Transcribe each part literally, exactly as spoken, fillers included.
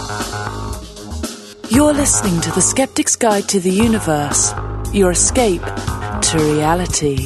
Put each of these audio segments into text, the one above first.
You're listening to The Skeptic's Guide to the Universe, your escape to reality.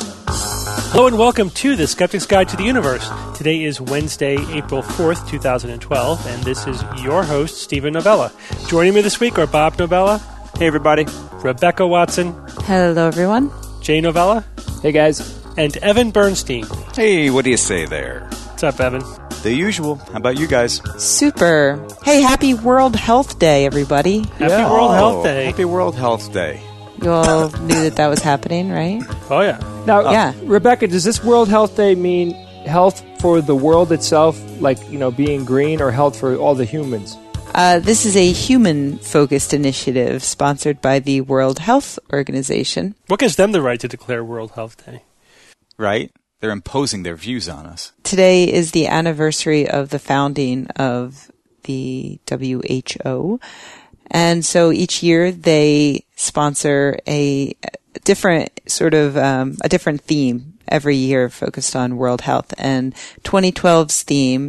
Hello and welcome to The Skeptic's Guide to the Universe. Today is Wednesday, April fourth, twenty twelve, and this is your host, Stephen Novella. Joining me this week are Bob Novella. Hey, everybody. Rebecca Watson. Hello, everyone. Jay Novella. Hey, guys. And Evan Bernstein. Hey, what do you say there? What's up, Evan? The usual. How about you guys? Super. Hey, happy World Health Day, everybody. Happy Yeah. World Oh, Health Day. Happy World Health Day. You all knew that that was happening, right? Oh, yeah. Now, Yeah. Rebecca, does this World Health Day mean health for the world itself, like, you know, being green, or health for all the humans? Uh, this is a human-focused initiative sponsored by the World Health Organization. What gives them the right to declare World Health Day? Right? They're imposing their views on us. Today is the anniversary of the founding of the W H O. And so each year they sponsor a different sort of, um, a different theme every year focused on world health. And twenty twelve's theme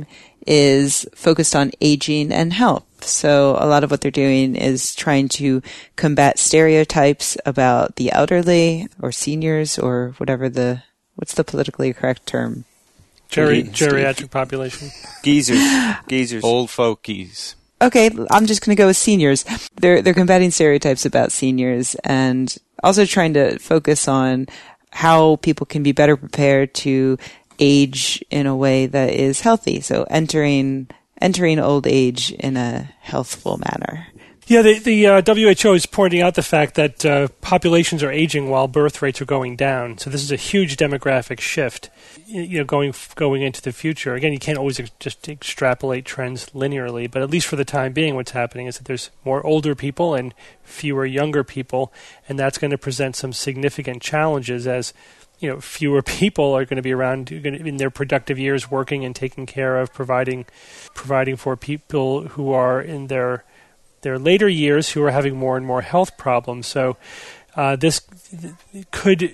is focused on aging and health. So a lot of what they're doing is trying to combat stereotypes about the elderly or seniors or whatever the, what's the politically correct term? Geri- Steve. geriatric population. Geezers. Geezers. Old folkies. Okay, I'm just going to go with seniors. They're they're combating stereotypes about seniors and also trying to focus on how people can be better prepared to age in a way that is healthy. So entering entering old age in a healthful manner. Yeah, the, the uh, W H O is pointing out the fact that uh, populations are aging while birth rates are going down. So this is a huge demographic shift, you know, going going into the future. Again, you can't always ex- just extrapolate trends linearly, but at least for the time being, what's happening is that there's more older people and fewer younger people, and that's going to present some significant challenges as, you know, fewer people are going to be around in their productive years working and taking care of, providing providing for people who are in their their later years who are having more and more health problems. So uh, this could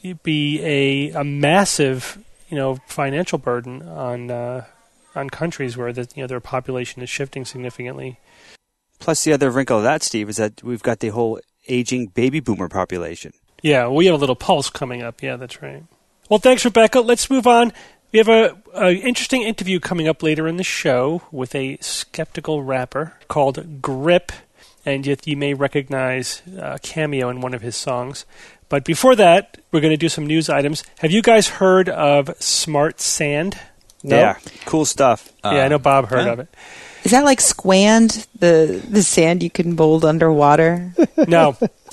be a, a massive, you know, financial burden on uh, on countries where the, you know, their population is shifting significantly. Plus, the other wrinkle of that, Steve, is that we've got the whole aging baby boomer population. Yeah, we have a little pulse coming up. Yeah, that's right. Well, thanks, Rebecca. Let's move on. We have a, a interesting interview coming up later in the show with a skeptical rapper called Grip, and you, you may recognize a cameo in one of his songs. But before that, we're going to do some news items. Have you guys heard of Smart Sand? No? Yeah, cool stuff. Uh, yeah, I know Bob heard yeah. of it. Is that like Squand, the the sand you can mold underwater? No.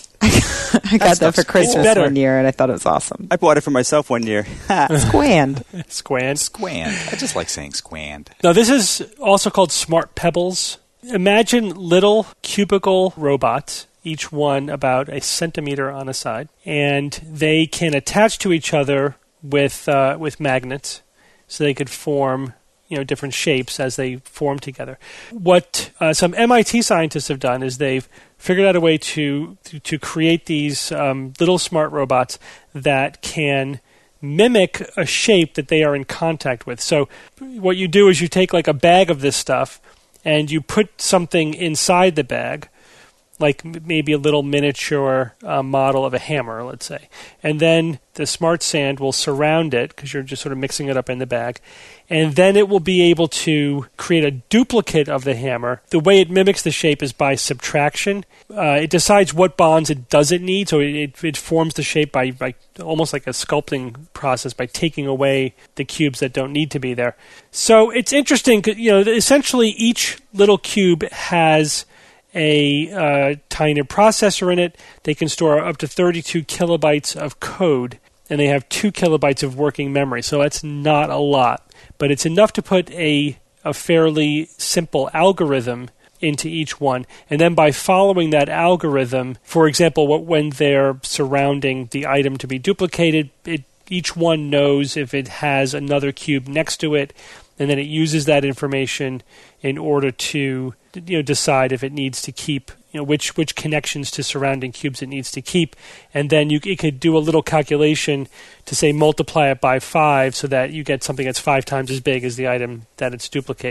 I got that for Christmas better. one year and I thought it was awesome. I bought it for myself one year. Squand. Squand. Squand. I just like saying squand. Now, this is also called Smart Pebbles. Imagine little cubicle robots, each one about a centimeter on a side, and they can attach to each other with uh, with magnets, so they could form, you know, different shapes as they form together. What uh, some M I T scientists have done is they've figured out a way to to, to create these um, little smart robots that can mimic a shape that they are in contact with. So what you do is you take like a bag of this stuff and you put something inside the bag, like maybe a little miniature uh, model of a hammer, let's say. And then the Smart Sand will surround it, because you're just sort of mixing it up in the bag. And then it will be able to create a duplicate of the hammer. The way it mimics the shape is by subtraction. Uh, it decides what bonds it doesn't need, so it, it, it forms the shape by, by almost like a sculpting process, by taking away the cubes that don't need to be there. So it's interesting, you know, essentially each little cube has a uh, tiny processor in it. They can store up to thirty-two kilobytes of code, and they have two kilobytes of working memory. So that's not a lot, but it's enough to put a, a fairly simple algorithm into each one. And then by following that algorithm, for example, what, when they're surrounding the item to be duplicated, it, each one knows if it has another cube next to it, and then it uses that information in order to, you know, decide if it needs to keep, you know, which which connections to surrounding cubes it needs to keep, and then you it could do a little calculation to say multiply it by five so that you get something that's five times as big as the item that it's duplicating.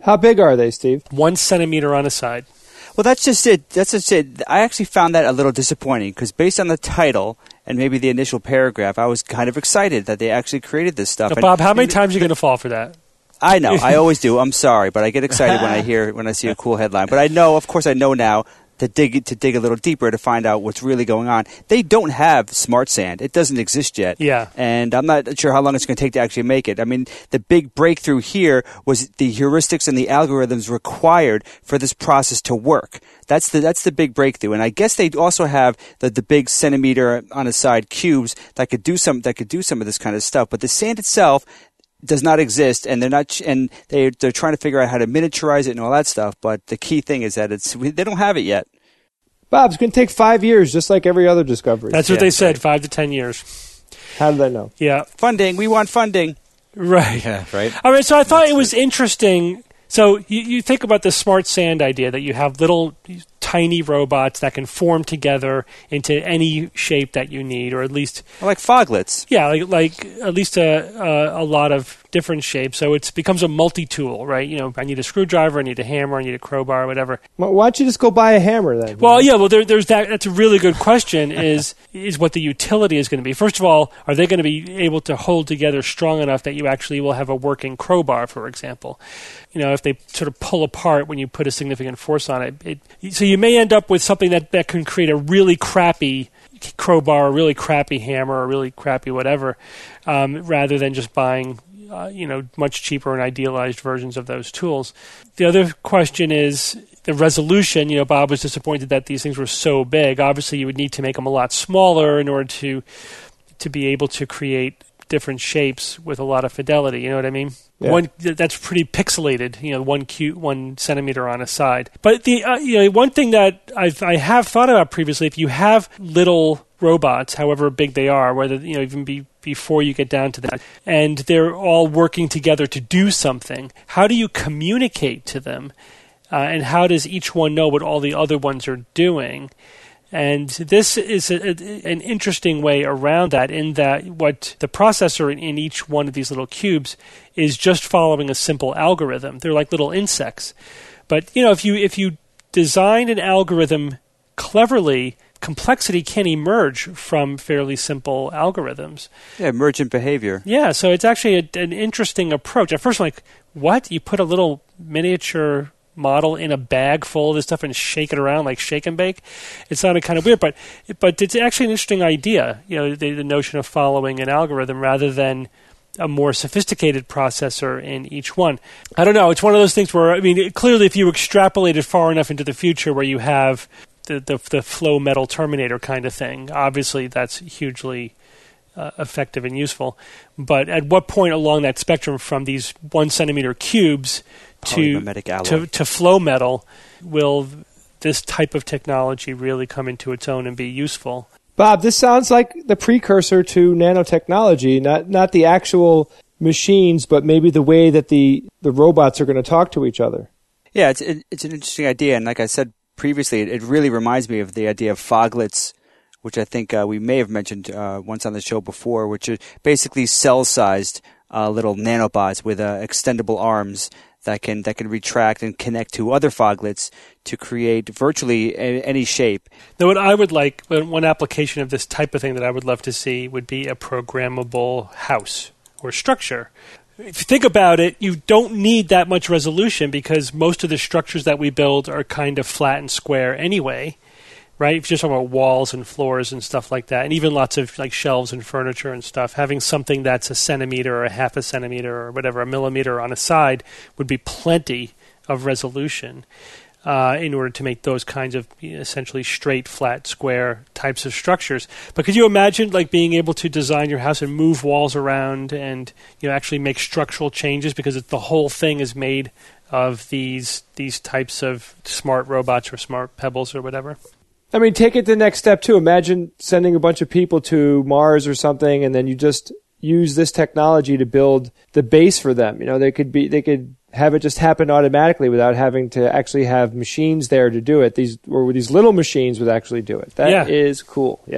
How big are they, Steve? One centimeter on a side. Well, that's just it. That's just it. I actually found that a little disappointing because based on the title and maybe the initial paragraph, I was kind of excited that they actually created this stuff. Now, And- Bob, how many and- times are you going to fall for that? I know. I always do. I'm sorry, but I get excited when I hear when I see a cool headline. But I know, of course, I know now to dig to dig a little deeper to find out what's really going on. They don't have smart sand. It doesn't exist yet. Yeah. And I'm not sure how long it's going to take to actually make it. I mean, the big breakthrough here was the heuristics and the algorithms required for this process to work. That's the that's the big breakthrough. And I guess they also have the, the big centimeter on a side cubes that could do some that could do some of this kind of stuff. But the sand itself does not exist, and they're not, ch- and they they're trying to figure out how to miniaturize it and all that stuff. But the key thing is that it's they don't have it yet. Bob, it's going to take five years, just like every other discovery. That's what Yeah, they said, right. five to ten years. How did I know? Yeah, Funding, we want funding. right. Yeah, right? All right, so I thought it was interesting. So you, you think about the smart sand idea that you have little tiny robots that can form together into any shape that you need, or at least Like foglets. yeah, like like at least a a, a lot of different shapes. So it becomes a multi-tool, right? You know, I need a screwdriver, I need a hammer, I need a crowbar, whatever. Well, why don't you just go buy a hammer then? Well, yeah, well, there, there's that. That's a really good question. Is is what the utility is going to be? First of all, are they going to be able to hold together strong enough that you actually will have a working crowbar, for example? You know, if they sort of pull apart when you put a significant force on it, it so you may end up with something that, that can create a really crappy crowbar, a really crappy hammer, a really crappy whatever, um, rather than just buying. Uh, you know, much cheaper and idealized versions of those tools. The other question is the resolution. You know, Bob was disappointed that these things were so big. Obviously, you would need to make them a lot smaller in order to to be able to create different shapes with a lot of fidelity. You know what I mean? Yeah. One that's pretty pixelated. You know, one cute one centimeter on a side. But the uh, you know one thing that I've, I have thought about previously, if you have little robots, however big they are, whether you know even be before you get down to that, and they're all working together to do something, how do you communicate to them? Uh, and how does each one know what all the other ones are doing? And this is a, a, an interesting way around that, in that what the processor in, in each one of these little cubes is just following a simple algorithm. They're like little insects. But you know, if you if you design an algorithm cleverly, complexity can emerge from fairly simple algorithms. Yeah, emergent behavior. Yeah, so it's actually a, an interesting approach. At first, I'm like, what? You put a little miniature model in a bag full of this stuff and shake it around like shake and bake? It sounded kind of weird, but but it's actually an interesting idea. You know, the, the notion of following an algorithm rather than a more sophisticated processor in each one. I don't know. It's one of those things where, I mean, it, clearly if you extrapolate it far enough into the future where you have the, the, the flow metal Terminator kind of thing, obviously that's hugely uh, effective and useful. But at what point along that spectrum from these one centimeter cubes to, Polymimetic alloy. to, to flow metal will this type of technology really come into its own and be useful? Bob, this sounds like the precursor to nanotechnology, not not the actual machines, but maybe the way that the, the robots are going to talk to each other. Yeah, it's it, it's an interesting idea, and like I said previously, it, it really reminds me of the idea of foglets, which I think uh, we may have mentioned uh, once on the show before, which are basically cell-sized uh, little nanobots with uh, extendable arms that can that can retract and connect to other foglets to create virtually a, any shape. Now, what I would like, one application of this type of thing that I would love to see would be a programmable house or structure. If you think about it, you don't need that much resolution because most of the structures that we build are kind of flat and square anyway, right? If you're just talking about walls and floors and stuff like that, and even lots of like shelves and furniture and stuff, having something that's a centimeter or a half a centimeter or whatever, a millimeter on a side would be plenty of resolution uh, in order to make those kinds of you know, essentially straight, flat, square types of structures. But could you imagine like being able to design your house and move walls around and you know actually make structural changes because it, the whole thing is made of these these types of smart robots or smart pebbles or whatever? I mean, take it to the next step, too. Imagine sending a bunch of people to Mars or something, and then you just use this technology to build the base for them. You know, they could be, they could have it just happen automatically without having to actually have machines there to do it. These or these little machines would actually do it. That Yeah. is cool. Yep.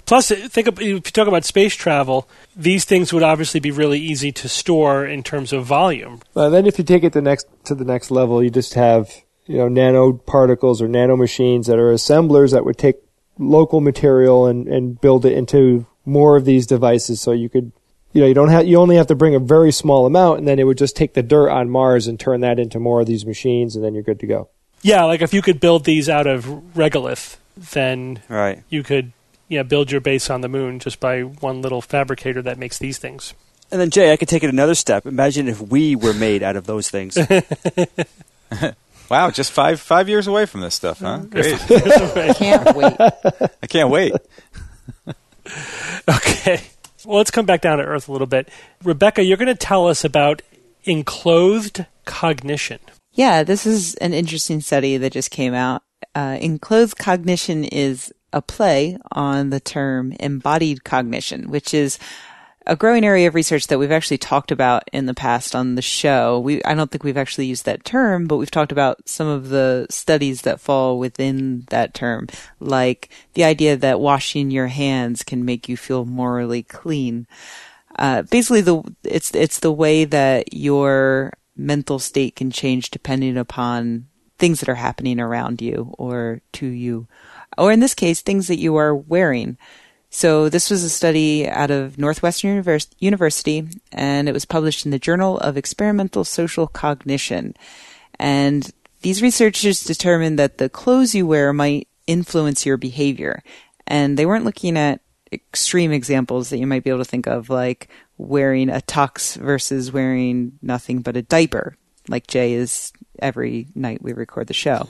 Plus, think of, if you talk about space travel, these things would obviously be really easy to store in terms of volume. Uh, then if you take it the next to the next level, you just have, you know, nanoparticles or nanomachines that are assemblers that would take local material and, and build it into more of these devices. So you could, you know, you don't have, you only have to bring a very small amount, and then it would just take the dirt on Mars and turn that into more of these machines, and then you're good to go. Yeah, like if you could build these out of regolith, then Right. you could yeah, build your base on the moon just by one little fabricator that makes these things. And then, Jay, I could take it another step. Imagine if we were made out of those things. Wow, just five five years away from this stuff, huh? Great. Can't wait. I can't wait. Okay. Well, let's come back down to Earth a little bit. Rebecca, you're going to tell us about enclothed cognition. Yeah, this is an interesting study that just came out. Uh, enclothed cognition is a play on the term embodied cognition, which is a growing area of research that we've actually talked about in the past on the show. We, I don't think we've actually used that term, but we've talked about some of the studies that fall within that term, like the idea that washing your hands can make you feel morally clean. Uh, basically, the it's it's the way that your mental state can change depending upon things that are happening around you or to you, or in this case, things that you are wearing. So this was a study out of Northwestern Univers- University, and it was published in the Journal of Experimental Social Cognition. And these researchers determined that the clothes you wear might influence your behavior. And they weren't looking at extreme examples that you might be able to think of, like wearing a tux versus wearing nothing but a diaper, like Jay is every night we record the show.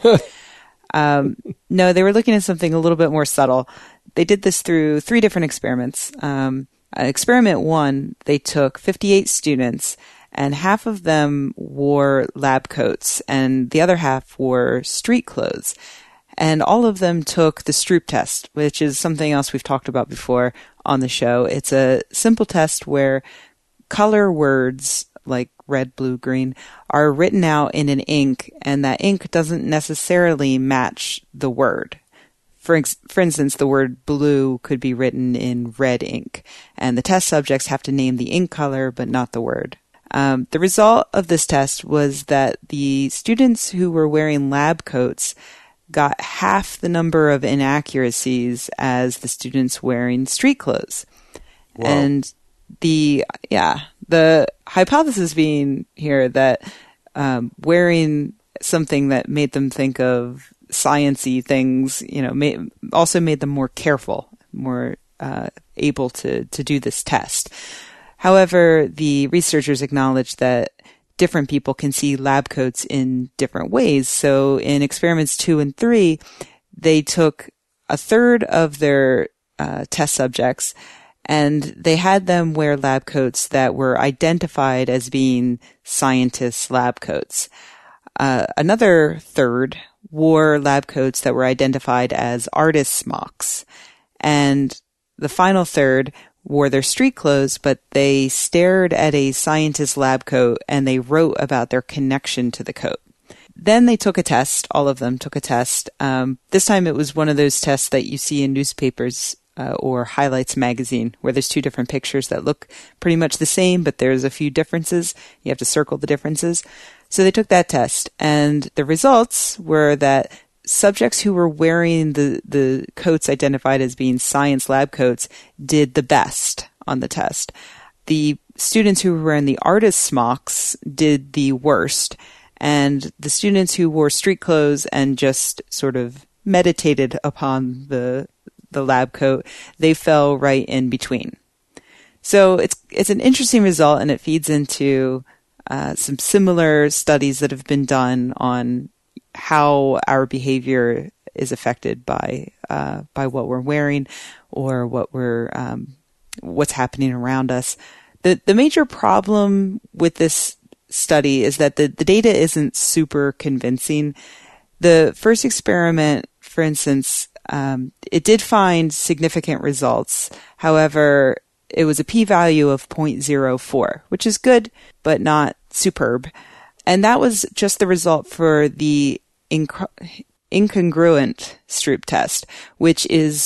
um, no, they were looking at something a little bit more subtle. They did this through three different experiments. Um, experiment one, they took fifty-eight students, and half of them wore lab coats, and the other half wore street clothes. And all of them took the Stroop test, which is something else we've talked about before on the show. It's a simple test where color words like red, blue, green are written out in an ink, and that ink doesn't necessarily match the word. For ex- for instance, the word blue could be written in red ink, and the test subjects have to name the ink color but not the word. Um, the result of this test was that the students who were wearing lab coats got half the number of inaccuracies as the students wearing street clothes. Wow. And the, yeah, the hypothesis being here that um, wearing something that made them think of science-y things, you know, made, also made them more careful, more uh, able to, to do this test. However, the researchers acknowledged that different people can see lab coats in different ways. So in experiments two and three, they took a third of their uh, test subjects and they had them wear lab coats that were identified as being scientists' lab coats. Uh, another third wore lab coats that were identified as artists' smocks. And the final third wore their street clothes, but they stared at a scientist's lab coat and they wrote about their connection to the coat. Then they took a test. All of them took a test. Um, this time it was one of those tests that you see in newspapers uh, or Highlights magazine, where there's two different pictures that look pretty much the same, but there's a few differences. You have to circle the differences. So they took that test, and the results were that subjects who were wearing the, the coats identified as being science lab coats did the best on the test. The students who were wearing the artist smocks did the worst, and the students who wore street clothes and just sort of meditated upon the the lab coat, they fell right in between. So it's it's an interesting result, and it feeds into uh, some similar studies that have been done on how our behavior is affected by uh, by what we're wearing or what we're um, what's happening around us. The the major problem with this study is that the, the data isn't super convincing. The first experiment, for instance, um, it did find significant results. However, it was a p-value of zero point zero four, which is good, but not superb. And that was just the result for the inc- incongruent Stroop test, which is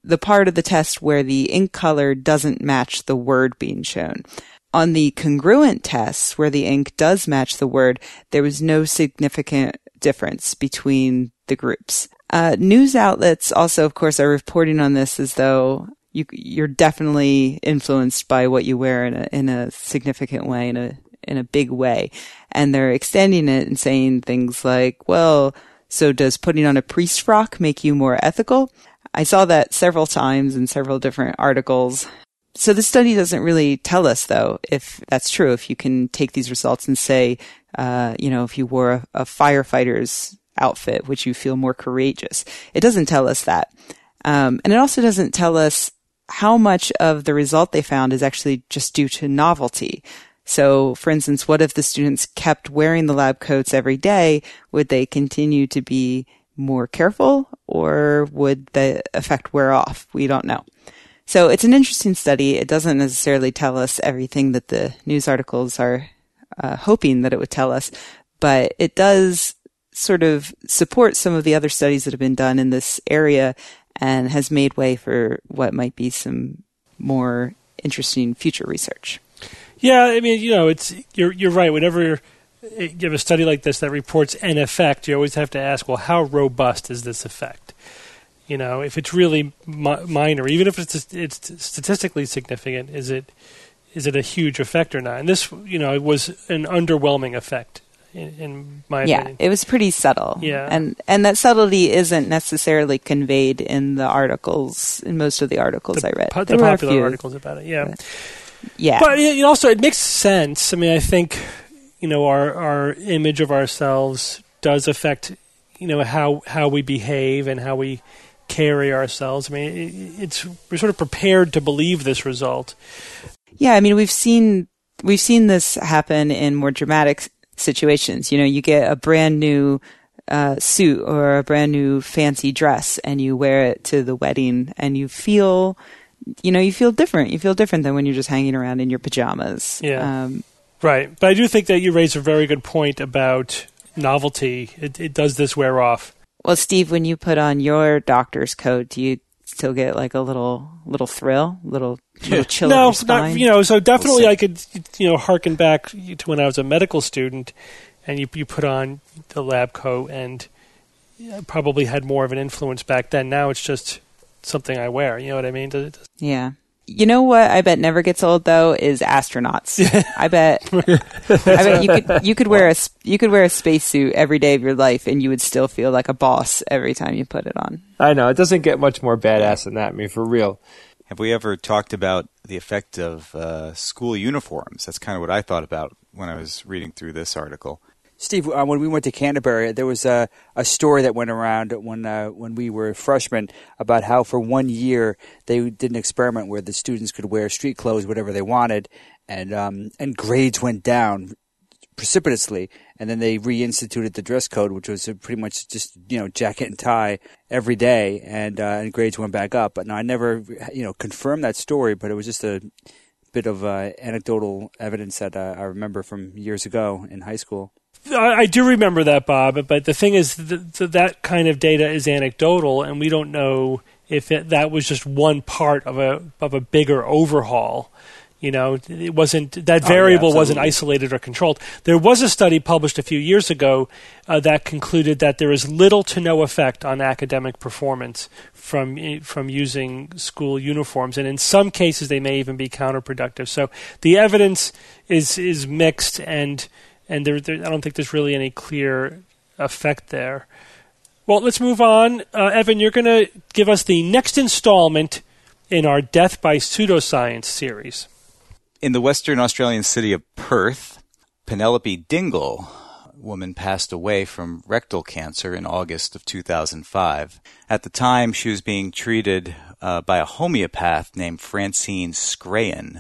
the part of the test where the ink color doesn't match the word being shown. On the congruent tests, where the ink does match the word, there was no significant difference between the groups. Uh, news outlets also, of course, are reporting on this as though you, you're definitely influenced by what you wear in a, in a significant way, in a, in a big way. And they're extending it and saying things like, well, so does putting on a priest frock make you more ethical? I saw that several times in several different articles. So the study doesn't really tell us, though, if that's true, if you can take these results and say, uh, you know, if you wore a, a firefighter's outfit, would you feel more courageous? It doesn't tell us that. Um, and it also doesn't tell us how much of the result they found is actually just due to novelty. So, for instance, what if the students kept wearing the lab coats every day? Would they continue to be more careful, or would the effect wear off? We don't know. So it's an interesting study. It doesn't necessarily tell us everything that the news articles are uh, hoping that it would tell us, but it does sort of support some of the other studies that have been done in this area and has made way for what might be some more interesting future research. Yeah, I mean, you know, it's you're you're right. Whenever you have a study like this that reports an effect, you always have to ask, well, how robust is this effect? You know, if it's really mi- minor, even if it's it's statistically significant, is it is it a huge effect or not? And this, you know, it was an underwhelming effect, in, in my yeah, opinion. Yeah, it was pretty subtle. Yeah, and and that subtlety isn't necessarily conveyed in the articles, in most of the articles the, I read. Po- there the were popular a few. articles about it, yeah. But, yeah, but it also it makes sense. I mean, I think you know our our image of ourselves does affect you know how how we behave and how we carry ourselves. I mean, it's we're sort of prepared to believe this result. Yeah, I mean, we've seen we've seen this happen in more dramatic situations. You know, you get a brand new uh, suit or a brand new fancy dress, and you wear it to the wedding, and you feel, you know, you feel different. You feel different than when you're just hanging around in your pajamas. Yeah, um, right. But I do think that you raise a very good point about novelty. It, it does this wear off. Well, Steve, when you put on your doctor's coat, do you still get like a little little thrill, little little chill no, in your spine? not, you know. So definitely, I could you know harken back to when I was a medical student, and you you put on the lab coat, and probably had more of an influence back then. Now it's just something I wear. You know what I mean? Does it, does yeah. You know what I bet never gets old though is astronauts. I bet I bet you could you could wear a you could wear a spacesuit every day of your life and you would still feel like a boss every time you put it on. I know, it doesn't get much more badass than that. I mean, for real. Have we ever talked about the effect of uh, school uniforms? That's kind of what I thought about when I was reading through this article. Steve, uh, when we went to Canterbury, there was a, a story that went around when uh, when we were freshmen about how for one year they did an experiment where the students could wear street clothes, whatever they wanted, and um, and grades went down precipitously. And then they reinstituted the dress code, which was pretty much just you know jacket and tie every day, and uh, and grades went back up. But now I never you know confirmed that story, but it was just a bit of uh, anecdotal evidence that uh, I remember from years ago in high school. I do remember that, Bob, but the thing is that that kind of data is anecdotal, and we don't know if it, that was just one part of a of a bigger overhaul. You know, it wasn't that variable oh, yeah, wasn't isolated or controlled. There was a study published a few years ago uh, that concluded that there is little to no effect on academic performance from from using school uniforms, and in some cases they may even be counterproductive. So the evidence is is mixed, and and there, there, I don't think there's really any clear effect there. Well, let's move on. Uh, Evan, you're going to give us the next installment in our Death by Pseudoscience series. In the Western Australian city of Perth, Penelope Dingle, a woman, passed away from rectal cancer in August of two thousand five. At the time, she was being treated uh, by a homeopath named Francine Scrayan.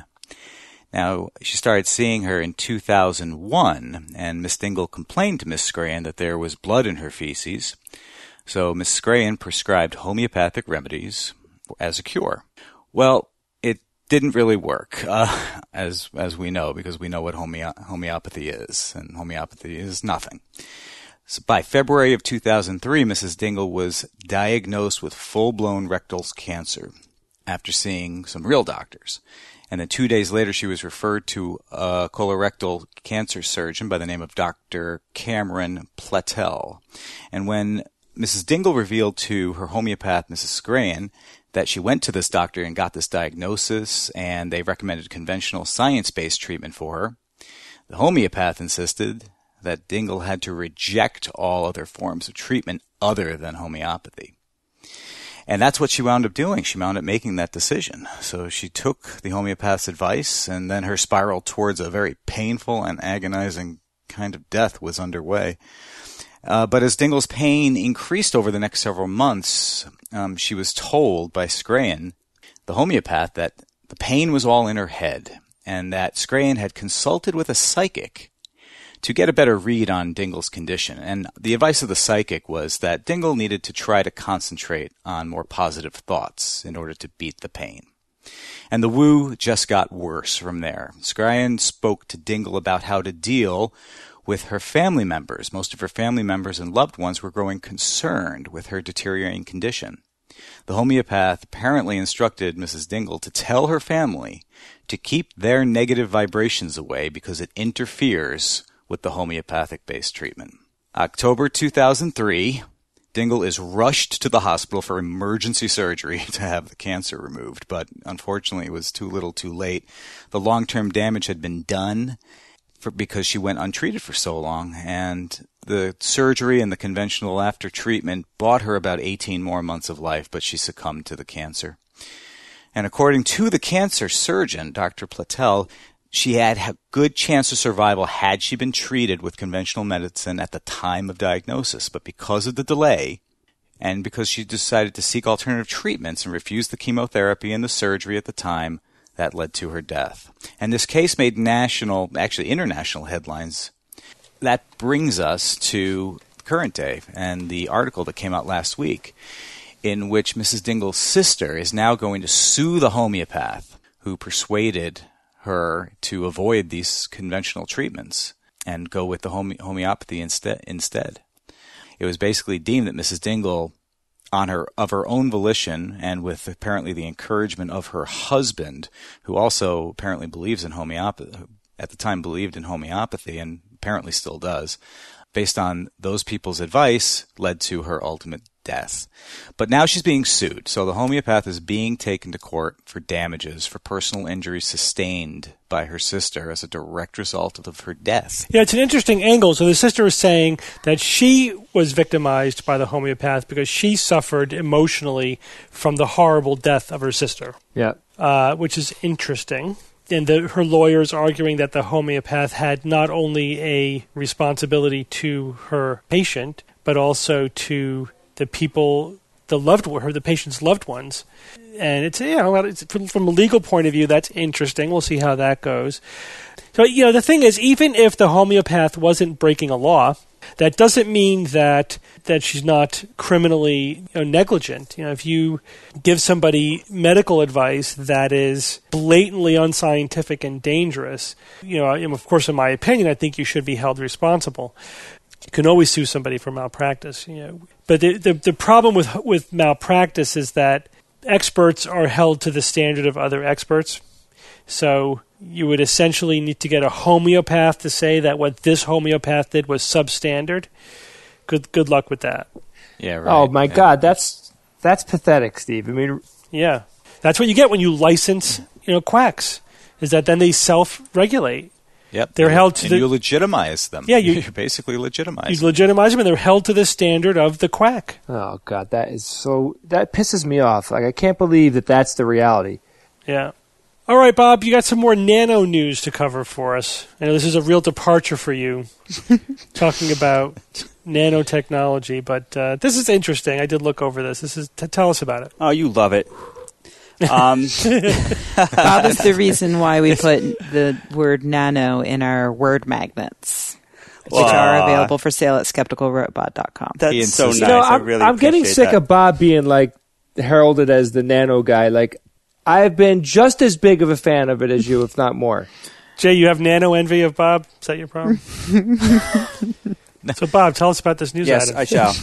Now, she started seeing her in two thousand one, and Miss Dingle complained to Miss Scrayan that there was blood in her feces. So Miss Scrayan prescribed homeopathic remedies as a cure. Well, it didn't really work, uh, as as we know, because we know what homeo- homeopathy is, and homeopathy is nothing. So by February of two thousand three, Missus Dingle was diagnosed with full-blown rectal cancer. after seeing some real doctors. And then two days later, she was referred to a colorectal cancer surgeon by the name of Doctor Cameron Platel. And when Missus Dingle revealed to her homeopath, Missus Scrayan, that she went to this doctor and got this diagnosis, and they recommended conventional science-based treatment for her, the homeopath insisted that Dingle had to reject all other forms of treatment other than homeopathy. And that's what she wound up doing. She wound up making that decision. So she took the homeopath's advice, and then her spiral towards a very painful and agonizing kind of death was underway. Uh, but as Dingle's pain increased over the next several months, um, she was told by Scrayan, the homeopath, that the pain was all in her head, and that Scrayan had consulted with a psychic to get a better read on Dingle's condition. And the advice of the psychic was that Dingle needed to try to concentrate on more positive thoughts in order to beat the pain. And the woo just got worse from there. Scrayan spoke to Dingle about how to deal with her family members. Most of her family members and loved ones were growing concerned with her deteriorating condition. The homeopath apparently instructed Missus Dingle to tell her family to keep their negative vibrations away because it interferes with the homeopathic-based treatment. October two thousand three, Dingle is rushed to the hospital for emergency surgery to have the cancer removed, but unfortunately it was too little too late. The long-term damage had been done for, because she went untreated for so long, and the surgery and the conventional after treatment bought her about eighteen more months of life, but she succumbed to the cancer. And according to the cancer surgeon, Doctor Platel, she had a good chance of survival had she been treated with conventional medicine at the time of diagnosis. But because of the delay, and because she decided to seek alternative treatments and refused the chemotherapy and the surgery at the time, that led to her death. And this case made national, actually international headlines. That brings us to current day and the article that came out last week in which Missus Dingle's sister is now going to sue the homeopath who persuaded her to avoid these conventional treatments and go with the home- homeopathy instead. Instead, it was basically deemed that Missus Dingle, on her of her own volition and with apparently the encouragement of her husband, who also apparently believes in homeopathy, at the time believed in homeopathy and apparently still does, based on those people's advice, led to her ultimate death. But now she's being sued. So the homeopath is being taken to court for damages for personal injuries sustained by her sister as a direct result of her death. Yeah, it's an interesting angle. So the sister is saying that she was victimized by the homeopath because she suffered emotionally from the horrible death of her sister. Yeah. Uh, which is interesting. And the, her lawyers arguing that the homeopath had not only a responsibility to her patient, but also to the people, the loved her, the patient's loved ones. And it's, you know, it's, from, from a legal point of view, that's interesting. We'll see how that goes. So, you know, the thing is, even if the homeopath wasn't breaking a law, that doesn't mean that that she's not criminally, you know, negligent. You know, if you give somebody medical advice that is blatantly unscientific and dangerous, you know, of course, in my opinion, I think you should be held responsible. You can always sue somebody for malpractice, you know. But the, the the problem with with malpractice is that experts are held to the standard of other experts. So you would essentially need to get a homeopath to say that what this homeopath did was substandard. Good good luck with that. Yeah, right. Oh my yeah. God, that's that's pathetic, Steve. I mean, yeah, that's what you get when you license, you know, quacks. Is that then they self-regulate. Yep, they're held to and the, you legitimize them. Yeah, you, you basically legitimize. You them. legitimize them, and they're held to the standard of the quack. Oh God, that is so. That pisses me off. Like I can't believe that that's the reality. Yeah. All right, Bob, you got some more nano news to cover for us. I know this is a real departure for you, talking about nanotechnology, but uh, this is interesting. I did look over this. This is t- tell us about it. Oh, you love it. Um, Bob is the reason why we put the word nano in our word magnets, which Well, are available for sale at skeptical robot dot com. That's so nice. You know, I I'm, really I'm getting appreciate sick that. of Bob being like heralded as the nano guy. Like I've been just as big of a fan of it as you, if not more. Jay, you have nano envy of Bob? Is that your problem? So, Bob, tell us about this news Yes, item. I shall.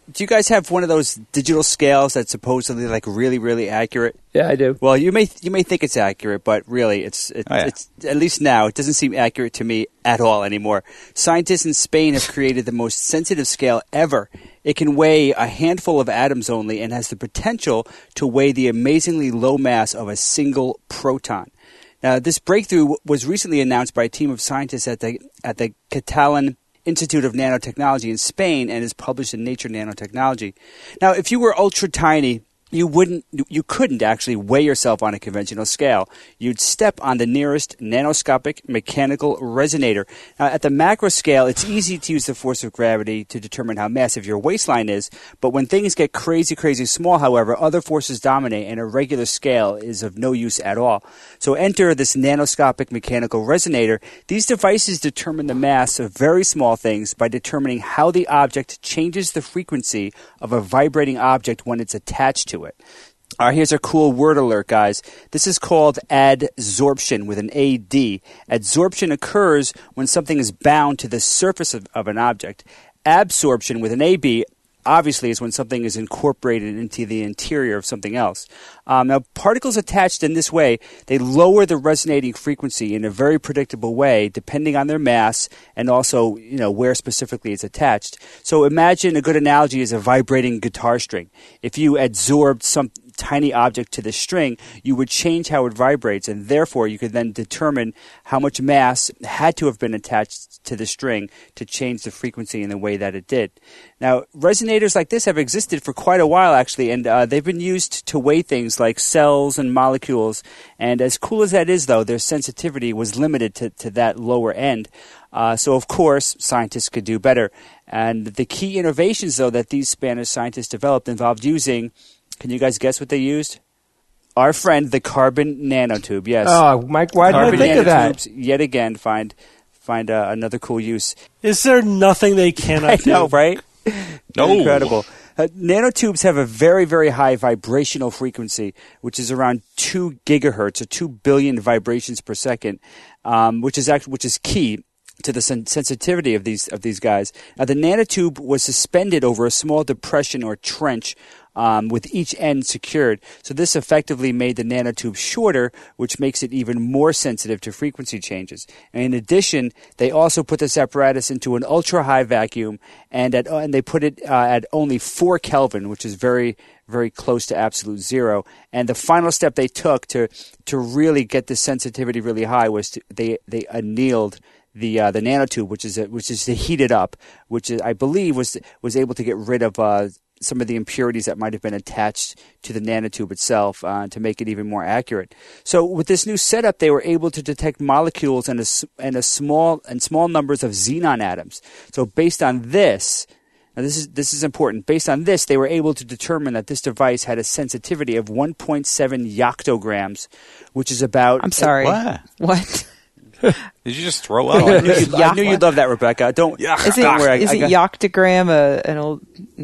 do you guys have one of those digital scales that's supposedly like really, really accurate? Yeah, I do. Well, you may you may think it's accurate, but really, it's it, Oh, yeah. it's at least now it doesn't seem accurate to me at all anymore. Scientists in Spain have created the most sensitive scale ever. It can weigh a handful of atoms only and has the potential to weigh the amazingly low mass of a single proton. Now, this breakthrough was recently announced by a team of scientists at the at the Catalan Institute of Nanotechnology in Spain and is published in Nature Nanotechnology. Now, if you were ultra tiny, you wouldn't, you couldn't actually weigh yourself on a conventional scale. You'd step on the nearest nanoscopic mechanical resonator. Now, at the macro scale, it's easy to use the force of gravity to determine how massive your waistline is. But when things get crazy, crazy small, however, other forces dominate, and a regular scale is of no use at all. So enter this nanoscopic mechanical resonator. These devices determine the mass of very small things by determining how the object changes the frequency of a vibrating object when it's attached to it. All right, here's a cool word alert, guys. This is called adsorption with an A D. Adsorption occurs when something is bound to the surface of, of an object. Absorption with an A B obviously is when something is incorporated into the interior of something else. Um, now, particles attached in this way, they lower the resonating frequency in a very predictable way, depending on their mass and also, you know, where specifically it's attached. So imagine a good analogy is a vibrating guitar string. If you adsorbed some tiny object to the string, you would change how it vibrates, and therefore you could then determine how much mass had to have been attached to the string to change the frequency in the way that it did. Now, resonators like this have existed for quite a while, actually, and uh, they've been used to weigh things like cells and molecules. And as cool as that is, though, their sensitivity was limited to, to that lower end. Uh, so, of course, scientists could do better. And the key innovations, though, that these Spanish scientists developed involved using, can you guys guess what they used? Our friend, the carbon nanotube, yes. Oh, Mike, why did I Carbon think of that? nanotubes, yet again, find find uh, another cool use. Is there nothing they cannot I do? know, right? No. Incredible. Uh, nanotubes have a very, very high vibrational frequency, which is around two gigahertz or two billion vibrations per second, um, which is actually which is key to the sen- sensitivity of these of these guys. Now, the nanotube was suspended over a small depression or trench, um, with each end secured. So this effectively made the nanotube shorter, which makes it even more sensitive to frequency changes. And in addition, they also put this apparatus into an ultra-high vacuum, and at and they put it uh, at only four Kelvin, which is very very close to absolute zero. And the final step they took to to really get the sensitivity really high was to, they they annealed the uh, the nanotube, which is a, which is to heat it up, which is, I believe was was able to get rid of uh, some of the impurities that might have been attached to the nanotube itself uh, to make it even more accurate. So with this new setup, they were able to detect molecules and a and a small and small numbers of xenon atoms. So based on this. Now, this is this is important. Based on this, they were able to determine that this device had a sensitivity of one point seven yoctograms, which is about... I'm sorry. What? What? Did you just throw out? I knew you'd, I knew you'd love that, Rebecca. Don't, Is it, don't worry. I- is I it got- Yoctogram, a, an old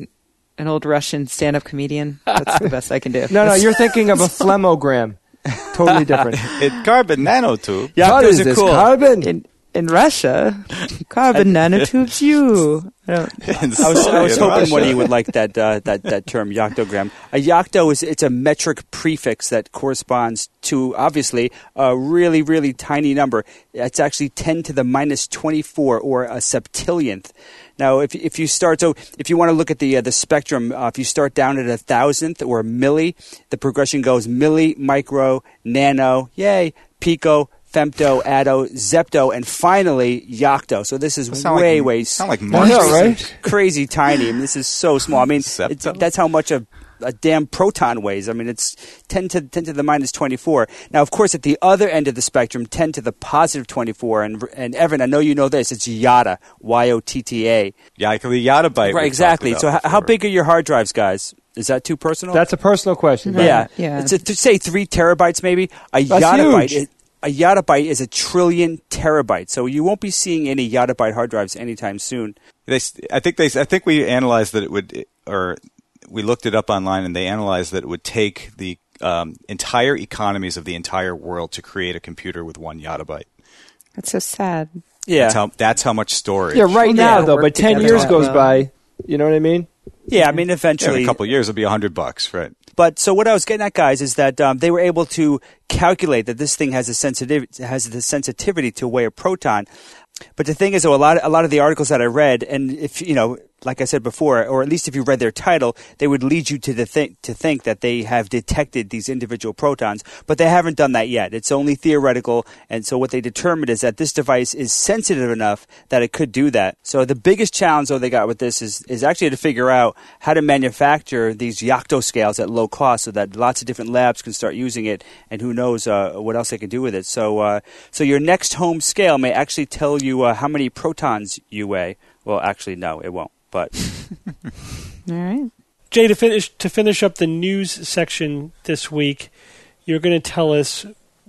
an old Russian stand-up comedian? That's the best I can do. No, no, you're thinking of a phlemogram. Totally different. It carbon nanotube. Yeah, What those is are this, cool. carbon? In in Russia, carbon nanotubes you. I don't, In I was, I was Soviet hoping Russia. one of you would like that uh, that that term yoctogram. A yocto is it's a metric prefix that corresponds to obviously a really really tiny number. It's actually ten to the minus twenty-four or a septillionth. Now, if if you start, so if you want to look at the uh, the spectrum, uh, if you start down at a thousandth or a milli, the progression goes milli, micro, nano, yay, pico, femto, atto, zepto, and finally yocto. So this is Sound way, like, way sound like I monsters. know, right? crazy tiny. I mean, this is so small. I mean, it's, Septo? that's how much a, a damn proton weighs. I mean, it's ten to ten to the minus twenty-four. Now, of course, at the other end of the spectrum, ten to the positive twenty-four. And and Evan, I know you know this. It's yotta, Y O T T A. Yeah, like the yottabyte. Right, exactly. So, h- how big are your hard drives, guys? Is that too personal? That's a personal question. Right. yeah. Yeah. It's a, to say three terabytes, maybe. A That's yottabyte. huge. Is, a yottabyte is a trillion terabytes. So you won't be seeing any yottabyte hard drives anytime soon. They, s- I think they. I think we analyzed that it would, or we looked it up online, and they analyzed that it would take the um, entire economies of the entire world to create a computer with one yottabyte. that's so sad. Yeah. That's how. That's how much storage. Yeah, right Well, now yeah, though, work but ten together years that goes well. by. You know what I mean? Yeah, I mean, eventually. In a couple of years, it'll be a hundred bucks, right? But so what I was getting at, guys, is that um, they were able to calculate that this thing has a sensitivity, has the sensitivity to weigh a proton. But the thing is, though, a lot, of, a lot of the articles that I read, and if you know, like I said before, or at least if you read their title, they would lead you to the th- to think that they have detected these individual protons, but they haven't done that yet. It's only theoretical, and so what they determined is that this device is sensitive enough that it could do that. So the biggest challenge, though, they got with this is is actually to figure out how to manufacture these Yocto scales at low cost, so that lots of different labs can start using it, and who knows uh, what else they can do with it. So, uh, so your next home scale may actually tell you uh, how many protons you weigh. Well, actually, no, it won't. But all right, Jay, to finish to finish up the news section this week, you're going to tell us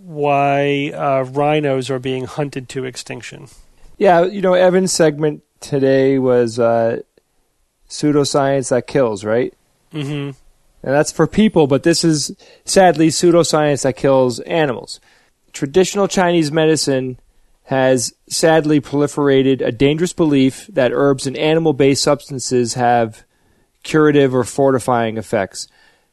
why uh, rhinos are being hunted to extinction. Yeah, you know, Evan's segment today was uh, pseudoscience that kills, right? Mm-hmm. And that's for people, but this is sadly pseudoscience that kills animals. Traditional Chinese medicine has sadly proliferated a dangerous belief that herbs and animal-based substances have curative or fortifying effects.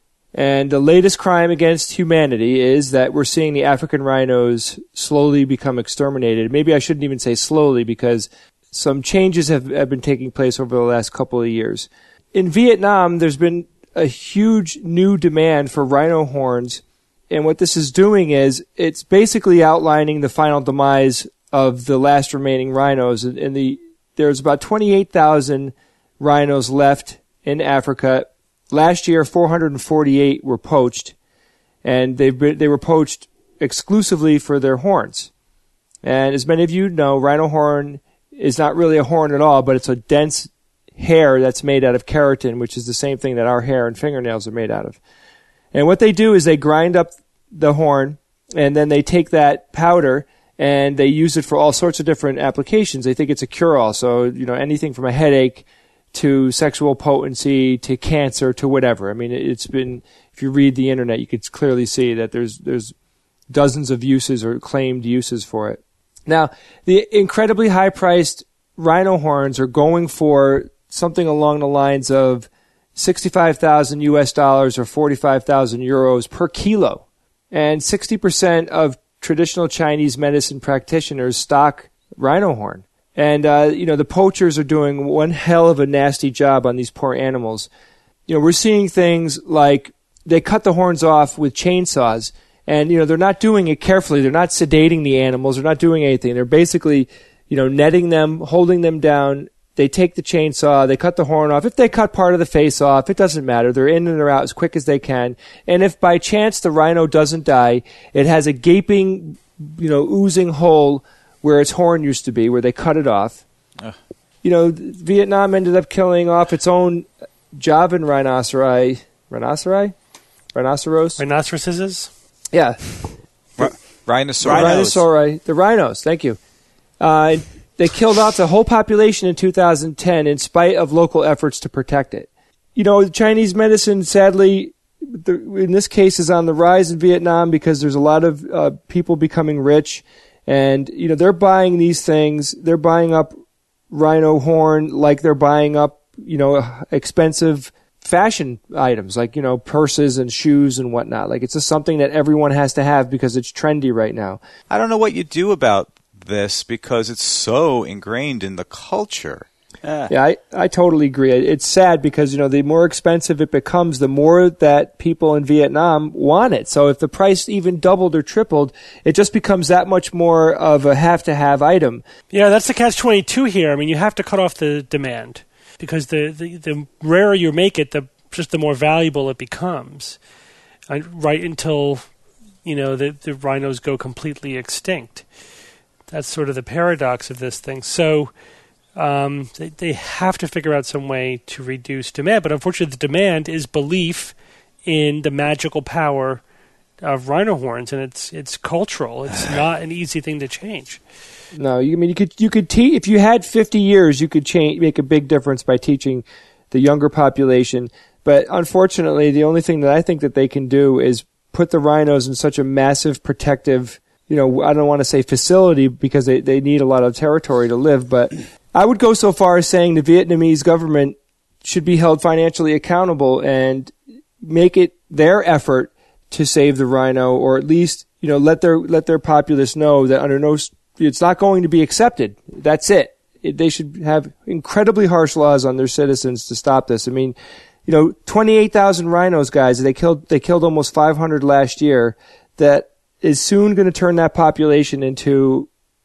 And the latest crime against humanity is that we're seeing the African rhinos slowly become exterminated. Maybe I shouldn't even say slowly, because some changes have, have been taking place over the last couple of years. In Vietnam, there's been a huge new demand for rhino horns, and what this is doing is it's basically outlining the final demise of the last remaining rhinos. In the there's about twenty-eight thousand rhinos left in Africa. Last year, four hundred forty-eight were poached, and they've been, they were poached exclusively for their horns. And as many of you know, rhino horn is not really a horn at all, but it's a dense hair that's made out of keratin, which is the same thing that our hair and fingernails are made out of. And what they do is they grind up the horn, and then they take that powder and they use it for all sorts of different applications. They think it's a cure-all. So, you know, anything from a headache to sexual potency to cancer to whatever. I mean, it's been, if you read the internet, you could clearly see that there's there's dozens of uses or claimed uses for it. Now, the incredibly high-priced rhino horns are going for something along the lines of sixty-five thousand U S dollars or forty-five thousand euros per kilo. And sixty percent of traditional Chinese medicine practitioners stock rhino horn. And, uh, you know, the poachers are doing one hell of a nasty job on these poor animals. You know, we're seeing things like they cut the horns off with chainsaws, and, you know, they're not doing it carefully. They're not sedating the animals. They're not doing anything. They're basically, you know, netting them, holding them down. They take the chainsaw, they cut the horn off. If they cut part of the face off, it doesn't matter. They're in and they're out as quick as they can. And if by chance the rhino doesn't die, it has a gaping, you know, oozing hole where its horn used to be, where they cut it off. Uh. You know, Vietnam ended up killing off its own Javan rhinoceri. Rhinoceri? Rhinoceros? Rhinoceroses? Yeah. R- Rhinoceros. Rhinoceri. The rhinos, thank you. Uh, They killed off the whole population in two thousand ten in spite of local efforts to protect it. You know, Chinese medicine, sadly, the, in this case, is on the rise in Vietnam because there's a lot of uh, people becoming rich. And, you know, they're buying these things. They're buying up rhino horn like they're buying up, you know, expensive fashion items like, you know, purses and shoes and whatnot. Like, it's just something that everyone has to have because it's trendy right now. I don't know what you do about this because it's so ingrained in the culture. Uh. Yeah, I, I totally agree. It's sad because, you know, the more expensive it becomes, the more that people in Vietnam want it. So if the price even doubled or tripled, it just becomes that much more of a have-to-have item. Yeah, that's the catch twenty-two here. I mean, you have to cut off the demand because the, the, the rarer you make it, the just the more valuable it becomes, right until, you know, the, the rhinos go completely extinct. That's sort of the paradox of this thing. So um, they, they have to figure out some way to reduce demand. But unfortunately, the demand is belief in the magical power of rhino horns, and it's it's cultural. It's not an easy thing to change. No, you I mean you could you could teach if you had fifty years, you could change make a big difference by teaching the younger population. But unfortunately, the only thing that I think that they can do is put the rhinos in such a massive protective, you know, I don't want to say facility because they, they need a lot of territory to live, but I would go so far as saying the Vietnamese government should be held financially accountable and make it their effort to save the rhino, or at least, you know, let their let their populace know that under no, it's not going to be accepted. That's it. it. They should have incredibly harsh laws on their citizens to stop this. I mean, you know, twenty-eight thousand rhinos, guys. They killed they killed almost five hundred last year. That is soon going to turn that population into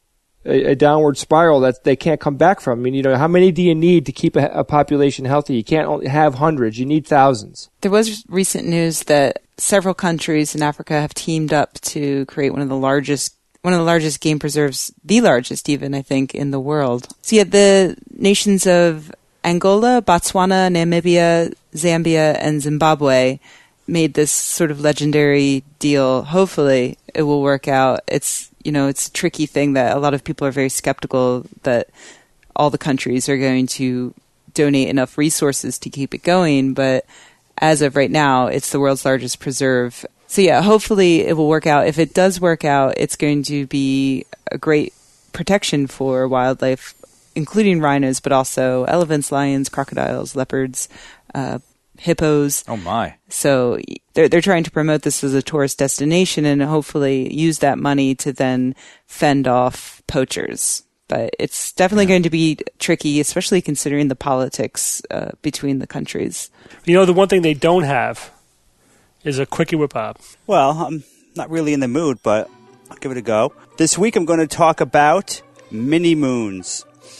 a, a downward spiral that they can't come back from. I mean, you know, how many do you need to keep a, a population healthy? You can't only have hundreds. You need thousands. There was recent news that several countries in Africa have teamed up to create one of the largest, one of the largest game preserves, the largest even, I think, in the world. So yeah, the nations of Angola, Botswana, Namibia, Zambia, and Zimbabwe made this sort of legendary deal. Hopefully it will work out. It's, you know, it's a tricky thing that a lot of people are very skeptical that all the countries are going to donate enough resources to keep it going. But as of right now, it's the world's largest preserve. So yeah, hopefully it will work out. If it does work out, it's going to be a great protection for wildlife, including rhinos, but also elephants, lions, crocodiles, leopards, uh, hippos. Oh my. So they're they're trying to promote this as a tourist destination and hopefully use that money to then fend off poachers. But it's definitely yeah. going to be tricky, especially considering the politics uh, between the countries. You know, the one thing they don't have is a quickie with Bob. Well, I'm not really in the mood, but I'll give it a go. This week I'm going to talk about mini-moons.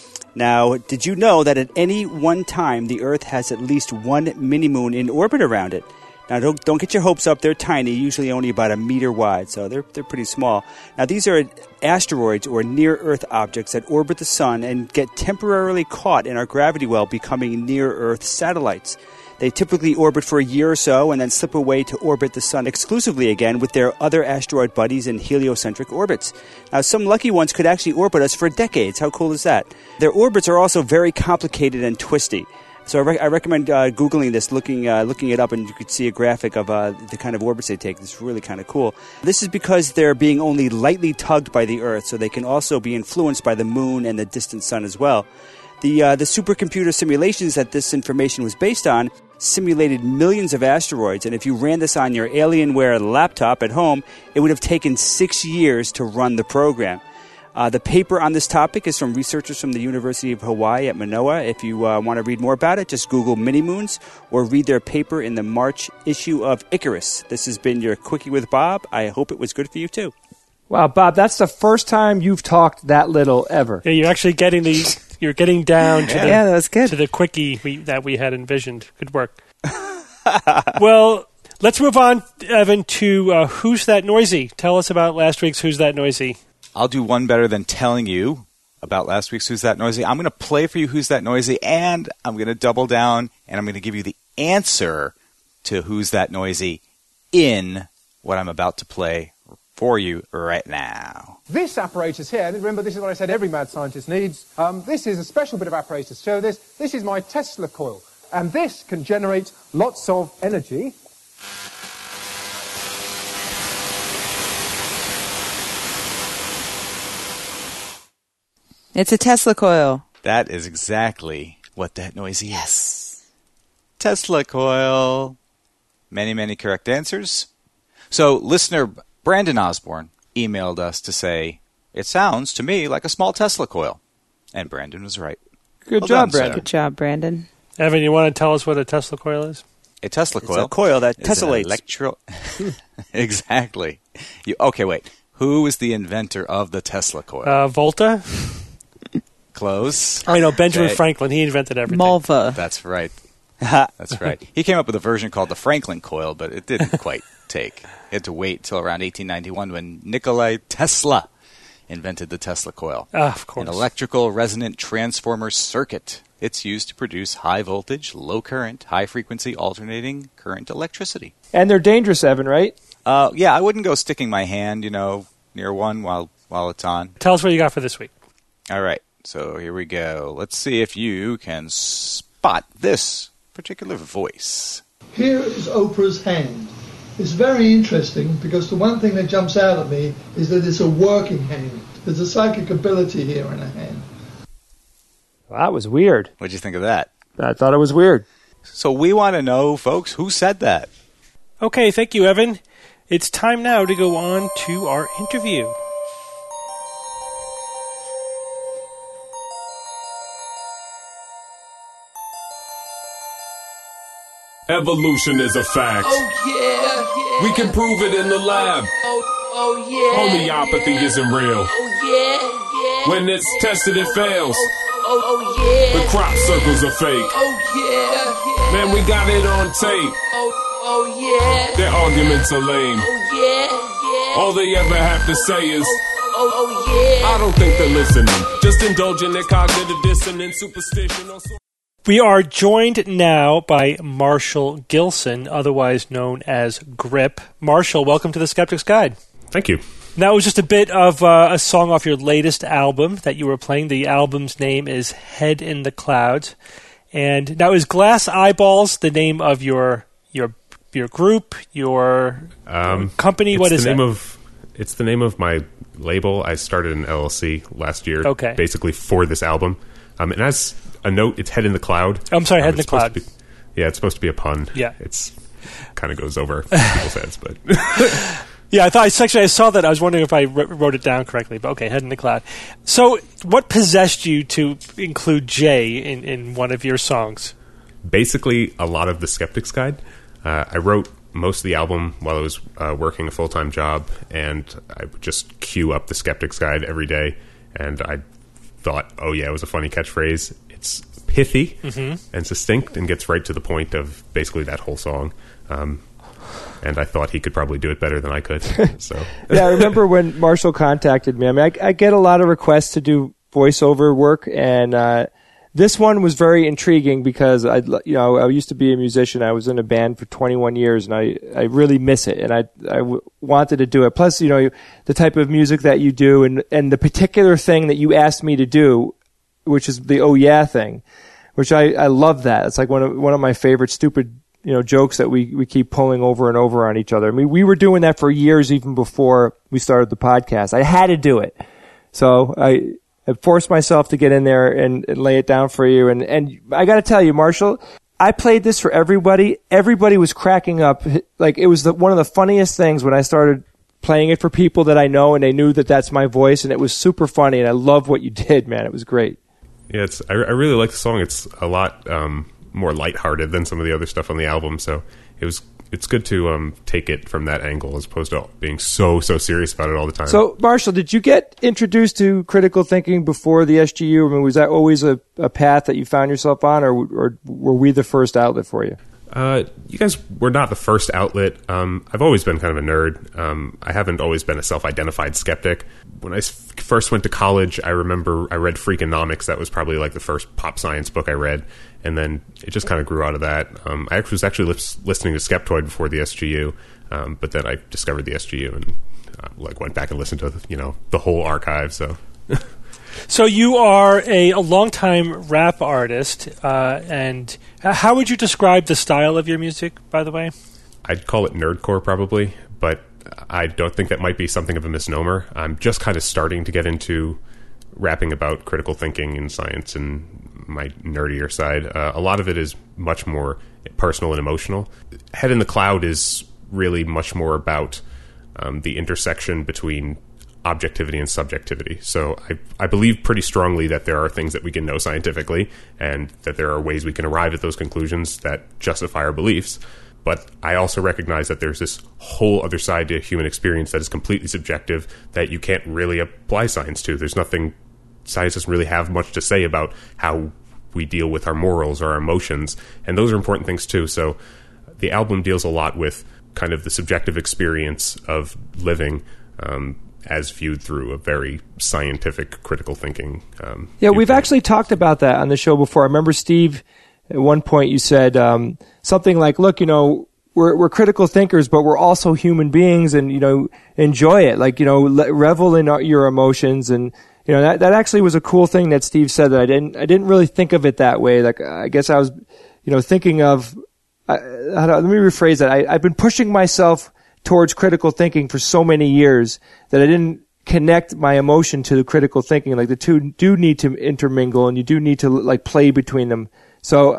Now, did you know that at any one time, the Earth has at least one mini-moon in orbit around it? Now, don't, don't get your hopes up. They're tiny, usually only about a meter wide, so they're they're pretty small. Now, these are asteroids or near-Earth objects that orbit the Sun and get temporarily caught in our gravity well, becoming near-Earth satellites. They typically orbit for a year or so and then slip away to orbit the Sun exclusively again with their other asteroid buddies in heliocentric orbits. Now, some lucky ones could actually orbit us for decades. How cool is that? Their orbits are also very complicated and twisty. So I, re- I recommend uh, Googling this, looking uh, looking it up, and you could see a graphic of uh, the kind of orbits they take. It's really kind of cool. This is because they're being only lightly tugged by the Earth, so they can also be influenced by the Moon and the distant Sun as well. The uh, the supercomputer simulations that this information was based on simulated millions of asteroids, and if you ran this on your Alienware laptop at home, it would have taken six years to run the program. Uh, the paper on this topic is from researchers from the University of Hawaii at Manoa. If you uh, want to read more about it, just Google mini-moons or read their paper in the March issue of Icarus. This has been your Quickie with Bob. I hope it was good for you, too. Wow, Bob, that's the first time you've talked that little ever. Yeah, you're actually getting the you're getting down to yeah. the yeah, that was good. to the quickie we, that we had envisioned. Good work. Well, let's move on, Evan, to uh, Who's That Noisy? Tell us about last week's Who's That Noisy? I'll do one better than telling you about last week's Who's That Noisy. I'm going to play for you Who's That Noisy, and I'm going to double down, and I'm going to give you the answer to Who's That Noisy in what I'm about to play for you right now. This apparatus here, remember this is what I said every mad scientist needs. Um, this is a special bit of apparatus. So this, this is my Tesla coil, and this can generate lots of energy. It's a Tesla coil. That is exactly what that noisy is. Tesla coil. Many, many correct answers. So, listener Brandon Osborne emailed us to say, it sounds to me like a small Tesla coil. And Brandon was right. Good well job, done, Brandon. sir. Good job, Brandon. Evan, you want to tell us what a Tesla coil is? A Tesla It's coil. a coil that is an tessellates. Electro- exactly. You, okay, wait. Who is the inventor of the Tesla coil? Uh, Volta? Close. I know, Benjamin Okay. Franklin. He invented everything. Malva. That's right. That's right. He came up with a version called the Franklin coil, but it didn't quite take. He had to wait till around eighteen ninety-one when Nikola Tesla invented the Tesla coil. Ah, of course. An electrical resonant transformer circuit. It's used to produce high voltage, low current, high frequency alternating current electricity. And they're dangerous, Evan, right? Uh, yeah, I wouldn't go sticking my hand, you know, near one while while it's on. Tell us what you got for this week. All right, so here we go. Let's see if you can spot this particular voice. Here is Oprah's hand. It's very interesting because the one thing that jumps out at me is that it's a working hand. There's a psychic ability here in a hand. Well, that was weird. What'd you think of that? I thought it was weird. So we want to know, folks, who said that? Okay, thank you, Evan. It's time now to go on to our interview. Evolution is a fact. Oh, yeah, yeah. We can prove it in the lab. Oh, oh, yeah. Homeopathy isn't real. Oh, yeah, yeah. When it's tested, it fails. Oh, oh, yeah. The crop circles are fake. Oh, yeah, yeah. Man, we got it on tape. Oh, oh, yeah. Their arguments are lame. Oh, yeah, yeah. All they ever have to say is, oh, oh, yeah. I don't think they're listening. Just indulging their cognitive dissonance, superstition, or so. We are joined now by Marshall Gilson, otherwise known as Grip. Marshall, welcome to the Skeptic's Guide. Thank you. That was just a bit of uh, a song off your latest album that you were playing. The album's name is Head in the Clouds. And now is Glass Eyeballs the name of your your your group, your um, company? What is the name that? Of, it's the name of my label. I started an L L C last year, okay. basically for this album. Um, and as a note, it's Head in the Cloud. Oh, I'm sorry, um, Head in the Cloud. Be, yeah, it's supposed to be a pun. Yeah. It's kind of goes over people's heads, but... Yeah, I thought actually I saw that. I was wondering if I wrote it down correctly, but okay, Head in the Cloud. So, what possessed you to include Jay in, in one of your songs? Basically, a lot of the Skeptic's Guide. Uh, I wrote most of the album while I was uh, working a full-time job, and I would just queue up the Skeptic's Guide every day, and I thought, oh yeah, it was a funny catchphrase. It's pithy mm-hmm. and succinct and gets right to the point of basically that whole song. Um, and I thought he could probably do it better than I could. So yeah, I remember when Marshall contacted me. I mean, I, I get a lot of requests to do voiceover work, and uh, this one was very intriguing because I, you know, I used to be a musician. I was in a band for twenty-one years, and I, I really miss it, and I, I w- wanted to do it. Plus, you know, the type of music that you do, and and the particular thing that you asked me to do, which is the oh yeah thing, which I, I love that. It's like one of one of my favorite stupid, you know, jokes that we, we keep pulling over and over on each other. I mean, we were doing that for years even before we started the podcast. I had to do it. So I, I forced myself to get in there and, and lay it down for you. And, and I got to tell you, Marshall, I played this for everybody. Everybody was cracking up. Like, it was the, one of the funniest things when I started playing it for people that I know, and they knew that that's my voice, and it was super funny. And I love what you did, man. It was great. Yeah, it's, I, I really like the song. It's a lot, um, more lighthearted than some of the other stuff on the album, so it was it's good to um, take it from that angle as opposed to being so so serious about it all the time. So, Marshall, did you get introduced to critical thinking before the S G U? I mean, was that always a, a path that you found yourself on, or, or were we the first outlet for you? Uh, you guys were not the first outlet. Um, I've always been kind of a nerd. Um, I haven't always been a self-identified skeptic. When I f- first went to college, I remember I read Freakonomics. That was probably like the first pop science book I read. And then it just kind of grew out of that. Um, I was actually li- listening to Skeptoid before the S G U, um, but then I discovered the S G U and uh, like went back and listened to, you know, the whole archive. So... So you are a, a longtime rap artist, uh, and how would you describe the style of your music, by the way? I'd call it nerdcore probably, but I don't think that might be something of a misnomer. I'm just kind of starting to get into rapping about critical thinking and science and my nerdier side. Uh, a lot of it is much more personal and emotional. Head in the Cloud is really much more about um, the intersection between objectivity and subjectivity. So I, I believe pretty strongly that there are things that we can know scientifically and that there are ways we can arrive at those conclusions that justify our beliefs. But I also recognize that there's this whole other side to human experience that is completely subjective that you can't really apply science to. There's nothing, science doesn't really have much to say about how we deal with our morals or our emotions. And those are important things too. So the album deals a lot with kind of the subjective experience of living, um, as viewed through a very scientific, critical thinking. Um, yeah, we've viewpoint. actually talked about that on the show before. I remember, Steve, at one point you said um, something like, look, you know, we're we're critical thinkers, but we're also human beings, and, you know, enjoy it. Like, you know, let, revel in your emotions. And, you know, that, that actually was a cool thing that Steve said that I didn't, I didn't really think of it that way. Like, I guess I was, you know, thinking of, I, I let me rephrase that. I, I've been pushing myself towards critical thinking for so many years that I didn't connect my emotion to the critical thinking. Like, the two do need to intermingle, and you do need to like play between them. So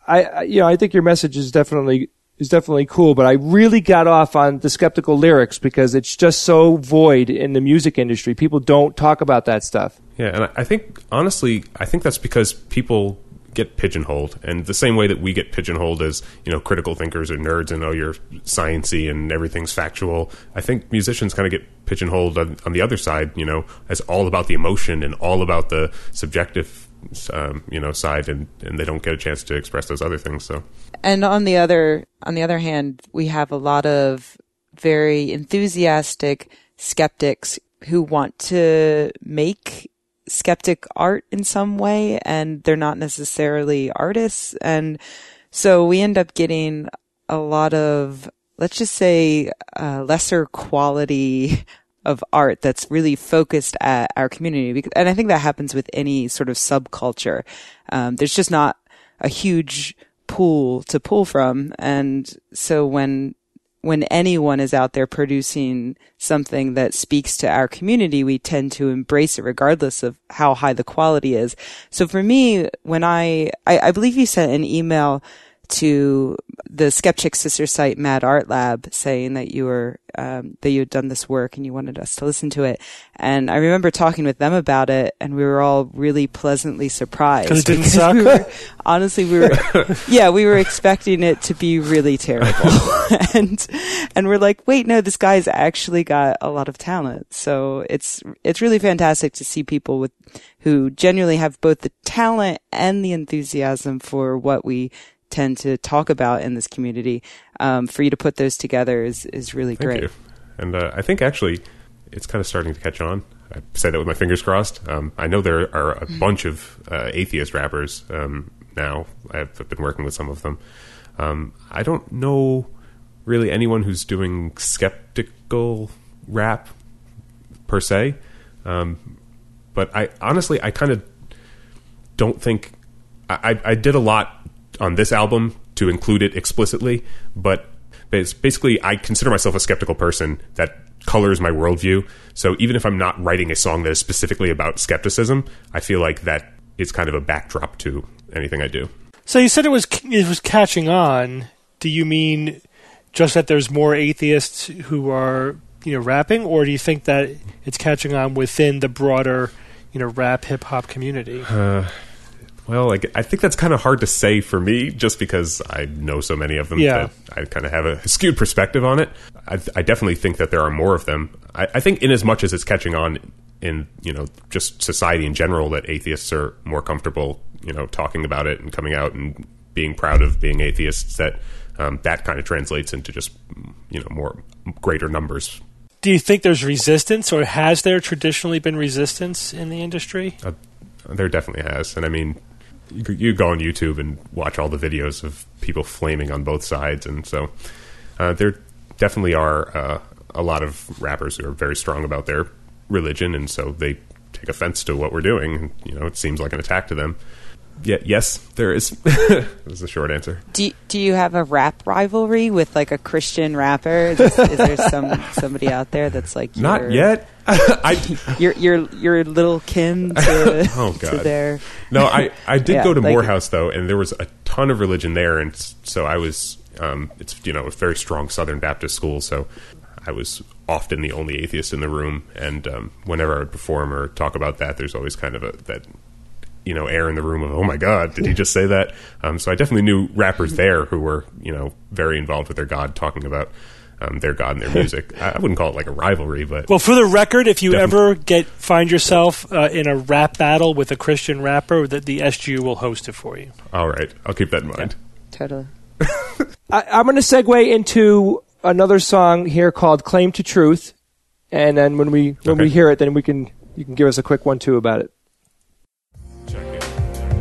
I, I you know I think your message is definitely is definitely cool, but I really got off on the skeptical lyrics because it's just so void in the music industry. People don't talk about that stuff. Yeah, and I think, honestly, I think that's because people get pigeonholed. And the same way that we get pigeonholed as, you know, critical thinkers or nerds and, oh, you're sciencey and everything's factual, I think musicians kind of get pigeonholed on, on the other side, you know, as all about the emotion and all about the subjective Um, you know, side, and, and they don't get a chance to express those other things. So, and on the other on the other hand, we have a lot of very enthusiastic skeptics who want to make skeptic art in some way, and they're not necessarily artists, and so we end up getting a lot of, let's just say, uh, lesser quality of art that's really focused at our community. Because, and I think that happens with any sort of subculture. Um, there's just not a huge pool to pull from. And so when, when anyone is out there producing something that speaks to our community, we tend to embrace it regardless of how high the quality is. So for me, when I, I, I believe you sent an email to the Skeptic sister site Mad Art Lab saying that you were um, that you had done this work and you wanted us to listen to it. And I remember talking with them about it, and we were all really pleasantly surprised. Because it didn't suck? We were, honestly, we were yeah, we were expecting it to be really terrible. and and we're like, wait, no, this guy's actually got a lot of talent. So it's it's really fantastic to see people with who genuinely have both the talent and the enthusiasm for what we tend to talk about in this community. Um, for you to put those together is, is really Thank great. You. And uh, I think actually it's kind of starting to catch on. I say that with my fingers crossed. Um, I know there are a bunch of uh, atheist rappers um, now. I've been working with some of them. Um, I don't know really anyone who's doing skeptical rap per se. Um, but I honestly, I kind of don't think I, I did a lot on this album to include it explicitly, but it's basically I consider myself a skeptical person that colors my worldview. So even if I'm not writing a song that is specifically about skepticism, I feel like that is kind of a backdrop to anything I do. So you said it was it was catching on. Do you mean just that there's more atheists who are, you know, rapping, or do you think that it's catching on within the broader, you know, rap hip hop community? Uh, Well, like, I think that's kind of hard to say for me, just because I know so many of them yeah. that I kind of have a skewed perspective on it. I, I definitely think that there are more of them. I, I think in as much as it's catching on in, you know, just society in general, that atheists are more comfortable, you know, talking about it and coming out and being proud of being atheists, that um, that kind of translates into just, you know, more greater numbers. Do you think there's resistance, or has there traditionally been resistance in the industry? Uh, there definitely has. And I mean, You, you go on YouTube and watch all the videos of people flaming on both sides, and so uh, there definitely are uh, a lot of rappers who are very strong about their religion, and so they take offense to what we're doing. And, you know, it seems like an attack to them. Yeah, yes, there is. That's the short answer. Do Do you have a rap rivalry with like a Christian rapper? Is, is there some somebody out there that's like your, not yet? I your your your little kin to, oh god to their no I I did yeah, go to like, Morehouse though, and there was a ton of religion there, and so I was um it's you know a very strong Southern Baptist school, so I was often the only atheist in the room, and um, whenever I would perform or talk about that, there's always kind of a that you know air in the room of, oh my god, did he just say that? Um, so I definitely knew rappers there who were you know very involved with their God, talking about Um, their God and their music. I wouldn't call it like a rivalry, but well, for the record, if you definitely. ever get find yourself uh, in a rap battle with a Christian rapper, that the S G U will host it for you. All right, I'll keep that in mind. Yeah, totally. I, I'm going to segue into another song here called "Claim to Truth," and then when we when okay. we hear it, then we can you can give us a quick one too about it. Check it. Check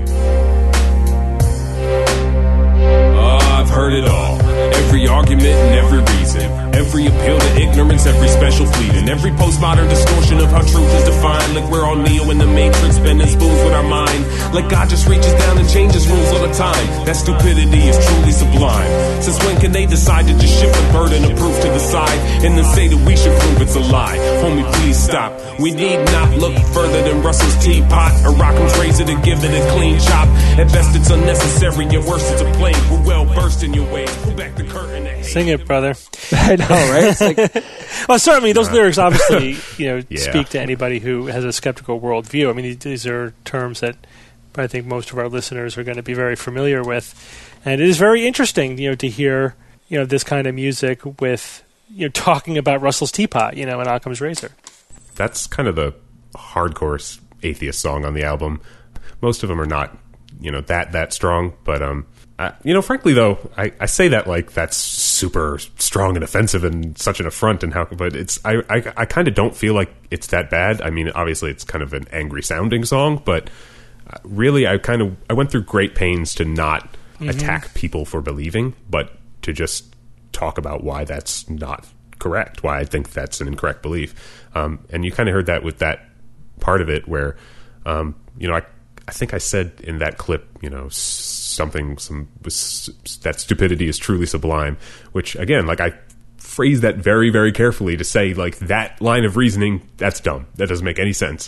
it. Uh, I've heard it all. Every argument and every reason, every appeal to ignorance, every special pleading, every postmodern distortion of how truth is defined. Like we're all Neo in the Matrix, bending spoons with our mind. Like God just reaches down and changes rules all the time. That stupidity is truly sublime. Since when can then they decide to just shift the burden of proof to the side, and then say that we should prove it's a lie. Homie, please stop. We need not look further than Russell's teapot or Rockham's razor to give it a clean chop. At best it's unnecessary, at worst it's a plague. We're well versed in your ways. Pull back the curtain and Sing it, brother. I know, right? It's like, well, certainly those lyrics obviously, you know, Yeah. speak to anybody who has a skeptical worldview. I mean, these are terms that I think most of our listeners are going to be very familiar with, and it is very interesting, you know, to hear, you know, this kind of music with, you know, talking about Russell's teapot, you know, and Occam's razor. That's kind of the hardcore atheist song on the album. Most of them are not, you know, that that strong, but um. Uh, you know, frankly, though, I, I say that like that's super strong and offensive and such an affront, and how, but it's I I, I kind of don't feel like it's that bad. I mean, obviously, it's kind of an angry sounding song, but uh, really, I kind of I went through great pains to not mm-hmm. attack people for believing, but to just talk about why that's not correct, why I think that's an incorrect belief. Um, and you kind of heard that with that part of it, where um, you know, I I think I said in that clip, you know. something some that stupidity is truly sublime, which again, like I phrased that very very carefully to say like that line of reasoning, that's dumb, that doesn't make any sense,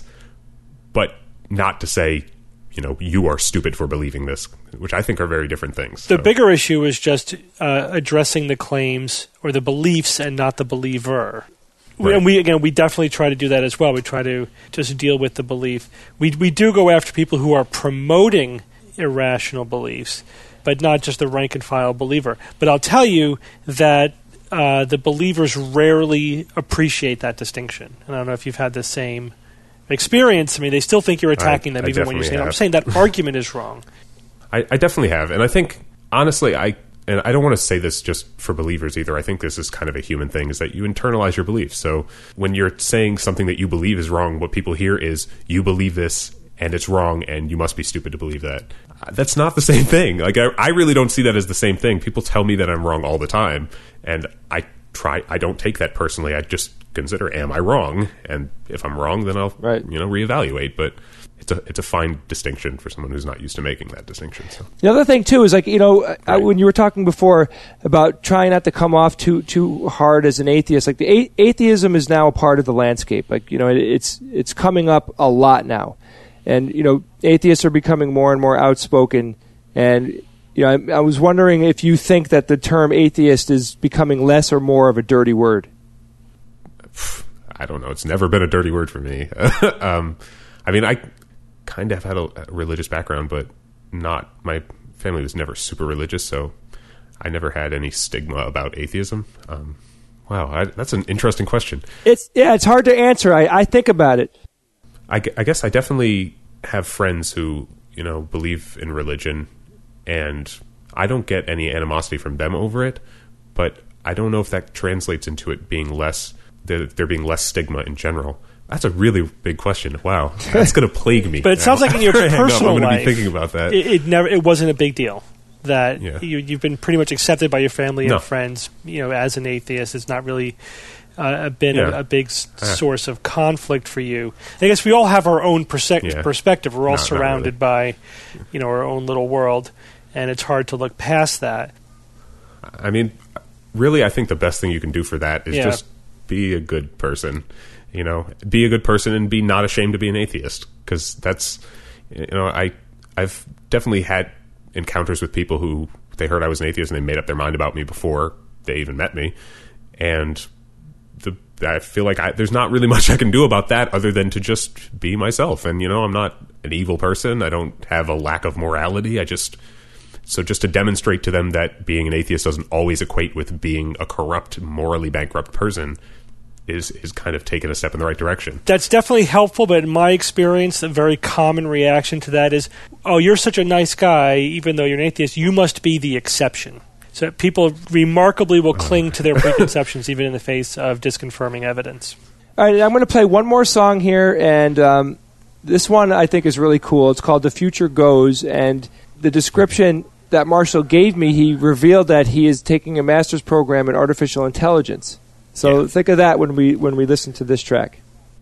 but not to say, you know, you are stupid for believing this, which I think are very different things. The so. bigger issue is just uh, addressing the claims or the beliefs and not the believer. Right. And we again, we definitely try to do that as well. We try to just deal with the belief. We we do go after people who are promoting irrational beliefs, but not just the rank and file believer. But I'll tell you that uh, the believers rarely appreciate that distinction. And I don't know if you've had the same experience. I mean, they still think you're attacking I, them I even when you're saying, have. I'm saying that argument is wrong. I, I definitely have. And I think, honestly, I and I don't want to say this just for believers either. I think this is kind of a human thing, is that you internalize your beliefs. So when you're saying something that you believe is wrong, what people hear is, you believe this, and it's wrong, and you must be stupid to believe that. That's not the same thing. Like I, I really don't see that as the same thing. People tell me that I'm wrong all the time, and I try. I don't take that personally. I just consider, am I wrong? And if I'm wrong, then I'll right. you know reevaluate. But it's a it's a fine distinction for someone who's not used to making that distinction. So. The other thing too is like you know right. I, when you were talking before about trying not to come off too too hard as an atheist, like the a- atheism is now a part of the landscape. Like you know it, it's it's coming up a lot now. And, you know, atheists are becoming more and more outspoken. And, you know, I, I was wondering if you think that the term atheist is becoming less or more of a dirty word. I don't know. It's never been a dirty word for me. um, I mean, I kind of had a, a religious background, but not, my family was never super religious, so I never had any stigma about atheism. Um, wow, I, that's an interesting question. It's yeah, it's hard to answer. I, I think about it. I, I guess I definitely have friends who, you know, believe in religion, and I don't get any animosity from them over it, but I don't know if that translates into it being less, there, there being less stigma in general. That's a really big question. Wow, that's going to plague me. But it sounds like in your personal I'm life, be thinking about that. It, it never, it wasn't a big deal. That yeah. you, you've been pretty much accepted by your family and no. friends. You know, as an atheist, it's not really uh, been yeah. a, a big s- uh. source of conflict for you. I guess we all have our own perse- yeah. perspective. We're all no, surrounded really. by, you know, our own little world, and it's hard to look past that. I mean, really, I think the best thing you can do for that is yeah. just be a good person. You know, be a good person and be not ashamed to be an atheist, because that's, you know, I I've definitely had encounters with people who they heard I was an atheist and they made up their mind about me before they even met me, and the I feel like I, there's not really much I can do about that other than to just be myself. And you know, I'm not an evil person. I don't have a lack of morality. I just so just to demonstrate to them that being an atheist doesn't always equate with being a corrupt, morally bankrupt person is is kind of taking a step in the right direction. That's definitely helpful, but in my experience, a very common reaction to that is, oh, you're such a nice guy, even though you're an atheist, you must be the exception. So people remarkably will cling to their preconceptions even in the face of disconfirming evidence. All right, I'm going to play one more song here, and um, this one I think is really cool. It's called The Future Goes, and the description that Marshall gave me, he revealed that he is taking a master's program in artificial intelligence. So yeah. think of that when we when we listen to this track.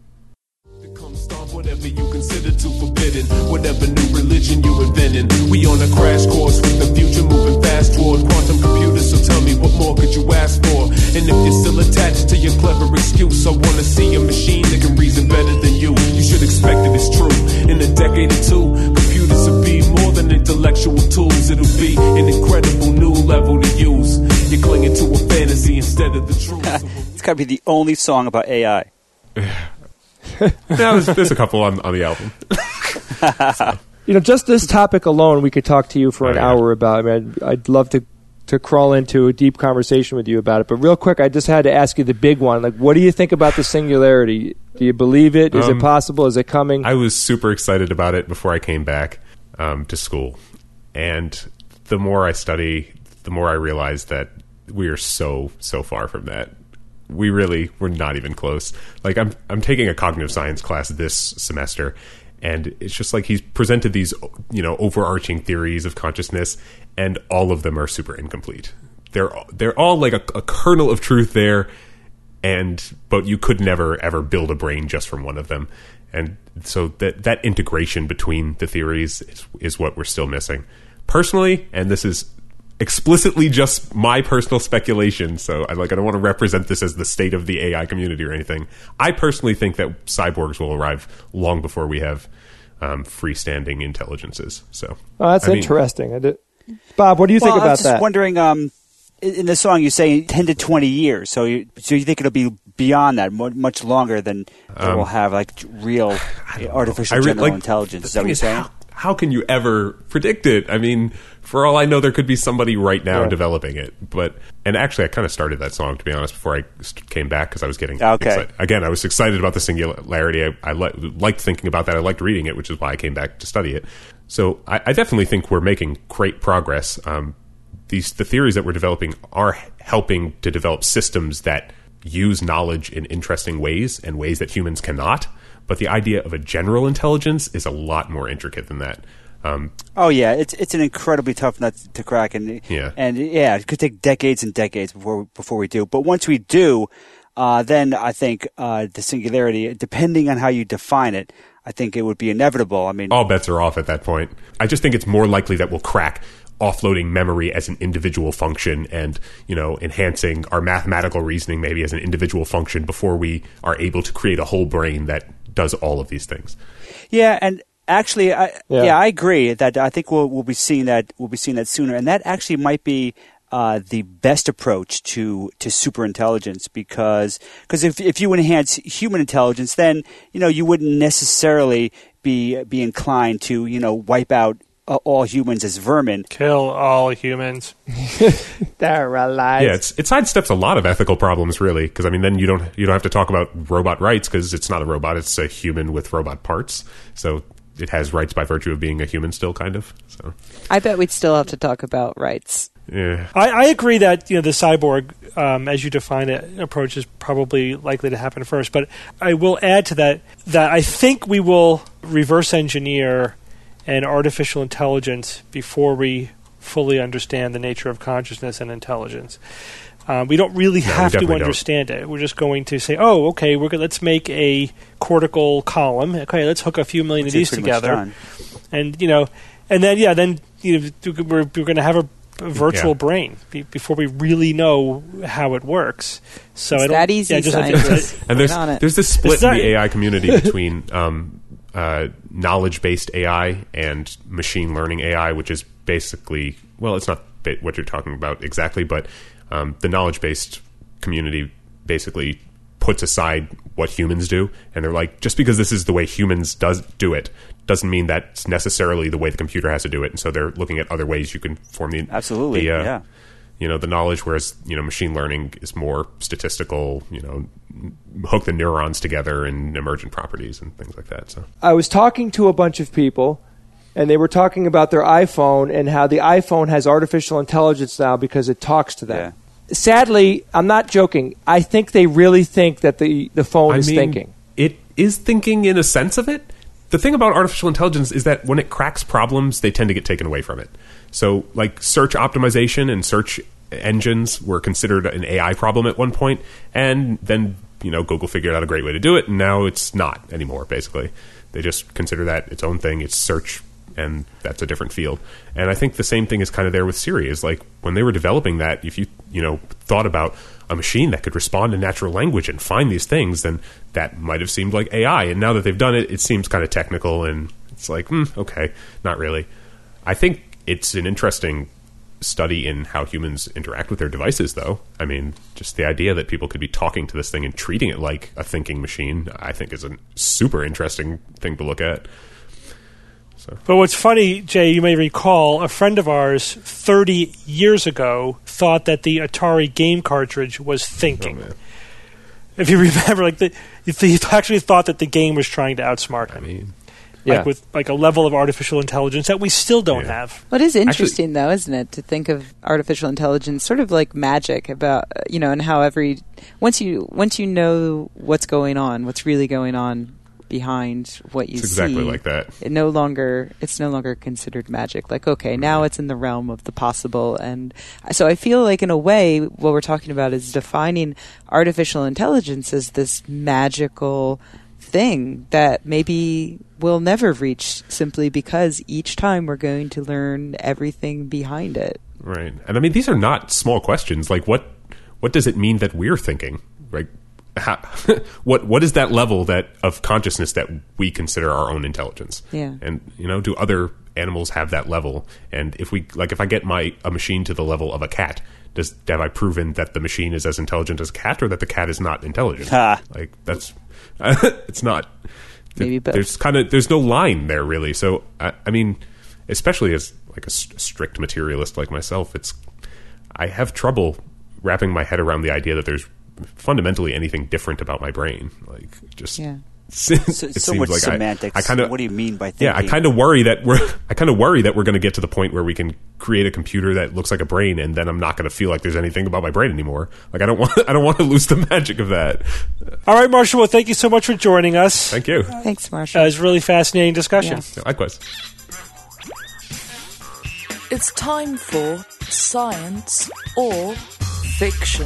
Whatever you consider too forbidden, whatever new religion you inventing, we on a crash course with the future moving fast toward quantum computers. So tell me what more excuse. I wanna see a machine that can reason better than you. You should expect it, it's true. In a decade or two, computers will be more than intellectual tools. It'll be an incredible new level to use. You're clinging to a fantasy instead of the truth. It's got to be the only song about A I. Yeah, there's, there's a couple on, on the album. So. You know, just this topic alone, we could talk to you for an oh, yeah. hour about. I mean, I'd, I'd love to to crawl into a deep conversation with you about it. But real quick, I just had to ask you the big one. Like, what do you think about the singularity? Do you believe it? Is um, it possible? Is it coming? I was super excited about it before I came back um, to school. And the more I study, the more I realize that we are so, so far from that. We really, we're not even close. Like, I'm I'm taking a cognitive science class this semester, and it's just like he's presented these, you know, overarching theories of consciousness, and all of them are super incomplete. They're they're all like a, a kernel of truth there, and but you could never ever build a brain just from one of them. And so that that integration between the theories is, is what we're still missing. Personally, and this is explicitly just my personal speculation, so I like I don't want to represent this as the state of the A I community or anything. I personally think that cyborgs will arrive long before we have um, freestanding intelligences. So, oh, that's I interesting. Mean, I did, Bob, what do you well, think about I was just that? Wondering, um, in the song you say ten to twenty years, so you so you think it'll be beyond that, much longer than um, we'll have like real artificial re- general like, intelligence. Is that what you're saying? How, how can you ever predict it? I mean, for all I know, there could be somebody right now yeah. developing it. But and actually, I kind of started that song, to be honest, before I came back because I was getting okay. excited. Again, I was excited about the singularity. I, I li- liked thinking about that. I liked reading it, which is why I came back to study it. So I, I definitely think we're making great progress. Um, these the theories that we're developing are helping to develop systems that use knowledge in interesting ways and ways that humans cannot. But the idea of a general intelligence is a lot more intricate than that. Um, oh yeah, it's it's an incredibly tough nut to crack, and yeah, and yeah, it could take decades and decades before before we do. But once we do, uh, then I think uh, the singularity, depending on how you define it, I think it would be inevitable. I mean, all bets are off at that point. I just think it's more likely that we'll crack offloading memory as an individual function and, you know, enhancing our mathematical reasoning maybe as an individual function before we are able to create a whole brain that does all of these things. Yeah, and actually, I, yeah. yeah, I agree that I think we'll we'll be seeing that we'll be seeing that sooner, and that actually might be uh, the best approach to to superintelligence because because if if you enhance human intelligence, then you know you wouldn't necessarily be be inclined to you know wipe out Uh, all humans as vermin. Kill all humans. They're alive. Yeah, it's, it sidesteps a lot of ethical problems, really, because I mean, then you don't you don't have to talk about robot rights because it's not a robot; it's a human with robot parts. So it has rights by virtue of being a human, still, kind of. So I bet we'd still have to talk about rights. Yeah, I, I agree that you know the cyborg, um, as you define it, approach is probably likely to happen first. But I will add to that that I think we will reverse engineer and artificial intelligence before we fully understand the nature of consciousness and intelligence. Um, we don't really no, have we to understand don't. it. We're just going to say, oh, okay, we're go- let's make a cortical column. Okay, let's hook a few million Which of these together, and you know, and then yeah, then you know, we're we're going to have a, a virtual yeah. brain be- before we really know how it works. So it's I don't, that easy, yeah, just scientists. and there's there's this split that, in the A I community between um, uh, knowledge-based A I and machine learning A I, which is basically, well, it's not ba- what you're talking about exactly, but um, the knowledge-based community basically puts aside what humans do, and they're like, just because this is the way humans does do it doesn't mean that's necessarily the way the computer has to do it. And so they're looking at other ways you can form the absolutely, the, uh, yeah. you know, the knowledge, whereas, you know, machine learning is more statistical, you know, hook the neurons together and emergent properties and things like that. So I was talking to a bunch of people, and they were talking about their iPhone and how the iPhone has artificial intelligence now because it talks to them. Yeah. Sadly, I'm not joking. I think they really think that the, the phone I is mean, thinking. It is thinking in a sense of it. The thing about artificial intelligence is that when it cracks problems, they tend to get taken away from it. So, like, search optimization and search engines were considered an A I problem at one point, and then, you know, Google figured out a great way to do it, and now it's not anymore, basically. They just consider that its own thing. It's search, and that's a different field. And I think the same thing is kind of there with Siri, is like, when they were developing that, if you you know, thought about a machine that could respond in natural language and find these things, then that might have seemed like A I. And now that they've done it, it seems kind of technical, and it's like, hmm, okay, not really. I think it's an interesting study in how humans interact with their devices, though. I mean, just the idea that people could be talking to this thing and treating it like a thinking machine, I think is a super interesting thing to look at. So. But what's funny, Jay, you may recall, a friend of ours thirty years ago thought that the Atari game cartridge was thinking. Oh, if you remember, like the, he actually thought that the game was trying to outsmart him. I mean, like yeah. with like a level of artificial intelligence that we still don't Yeah. have. What is interesting, though, isn't it, to think of artificial intelligence sort of like magic about, uh, you know, and how every once you once you know what's going on, what's really going on behind what you It's exactly see, like that. It no longer it's no longer considered magic. Like, okay, now it's in the realm of the possible, and so I feel like in a way what we're talking about is defining artificial intelligence as this magical thing that maybe we'll never reach, simply because each time we're going to learn everything behind it. Right. And I mean, these are not small questions. Like, what what does it mean that we're thinking? Like, how, what what is that level that of consciousness that we consider our own intelligence? Yeah. And, you know, do other animals have that level? And if we, like, if I get my a machine to the level of a cat, does have I proven that the machine is as intelligent as a cat, or that the cat is not intelligent? Ha. Like, that's it's not. Maybe both. There's kind of there's no line there, really. So I, I mean, especially as like a st- strict materialist like myself, it's I have trouble wrapping my head around the idea that there's fundamentally anything different about my brain. Like, just Yeah. So, it so seems much like semantics. I, I kind of what do you mean by thinking? yeah. I kind of worry that we're I kind of worry that we're going to get to the point where we can create a computer that looks like a brain, and then I'm not going to feel like there's anything about my brain anymore. Like, I don't want I don't want to lose the magic of that. All right, Marshall, well, thank you so much for joining us. Thank you. Thanks, Uh, Marshall. it was a really fascinating discussion. Yeah. Yeah, likewise. It's time for Science or Fiction.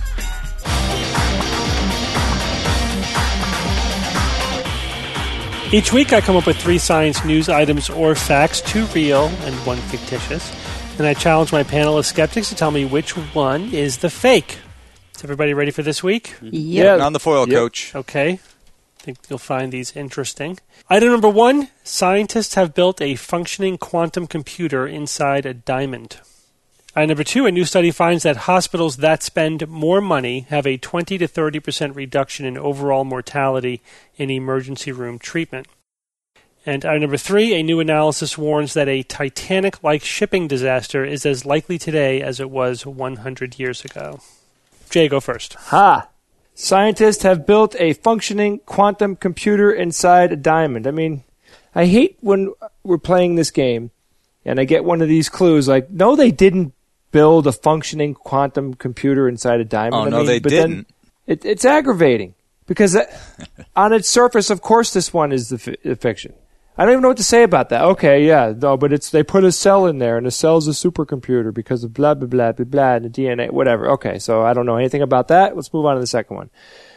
Each week I come up with three science news items or facts, two real and one fictitious. And I challenge my panel of skeptics to tell me which one is the fake. Is everybody ready for this week? Yep. On the foil, Yep. coach. Okay. I think you'll find these interesting. Item number one, scientists have built a functioning quantum computer inside a diamond. Item number two, a new study finds that hospitals that spend more money have a twenty to thirty percent reduction in overall mortality in emergency room treatment. And item number three, a new analysis warns that a Titanic-like shipping disaster is as likely today as it was one hundred years ago. Jay, go first. Ha! Scientists have built a functioning quantum computer inside a diamond. I mean, I hate when we're playing this game and I get one of these clues like, no, they didn't build a functioning quantum computer inside a diamond. Oh, I no, mean, they but then didn't. It, it's aggravating because uh, on its surface, of course, this one is the, fi- the fiction. I don't even know what to say about that. Okay, yeah, no, but it's they put a cell in there, and the cell's a supercomputer because of blah, blah, blah, blah, blah, and the D N A, whatever. Okay, so I don't know anything about that. Let's move on to the second one.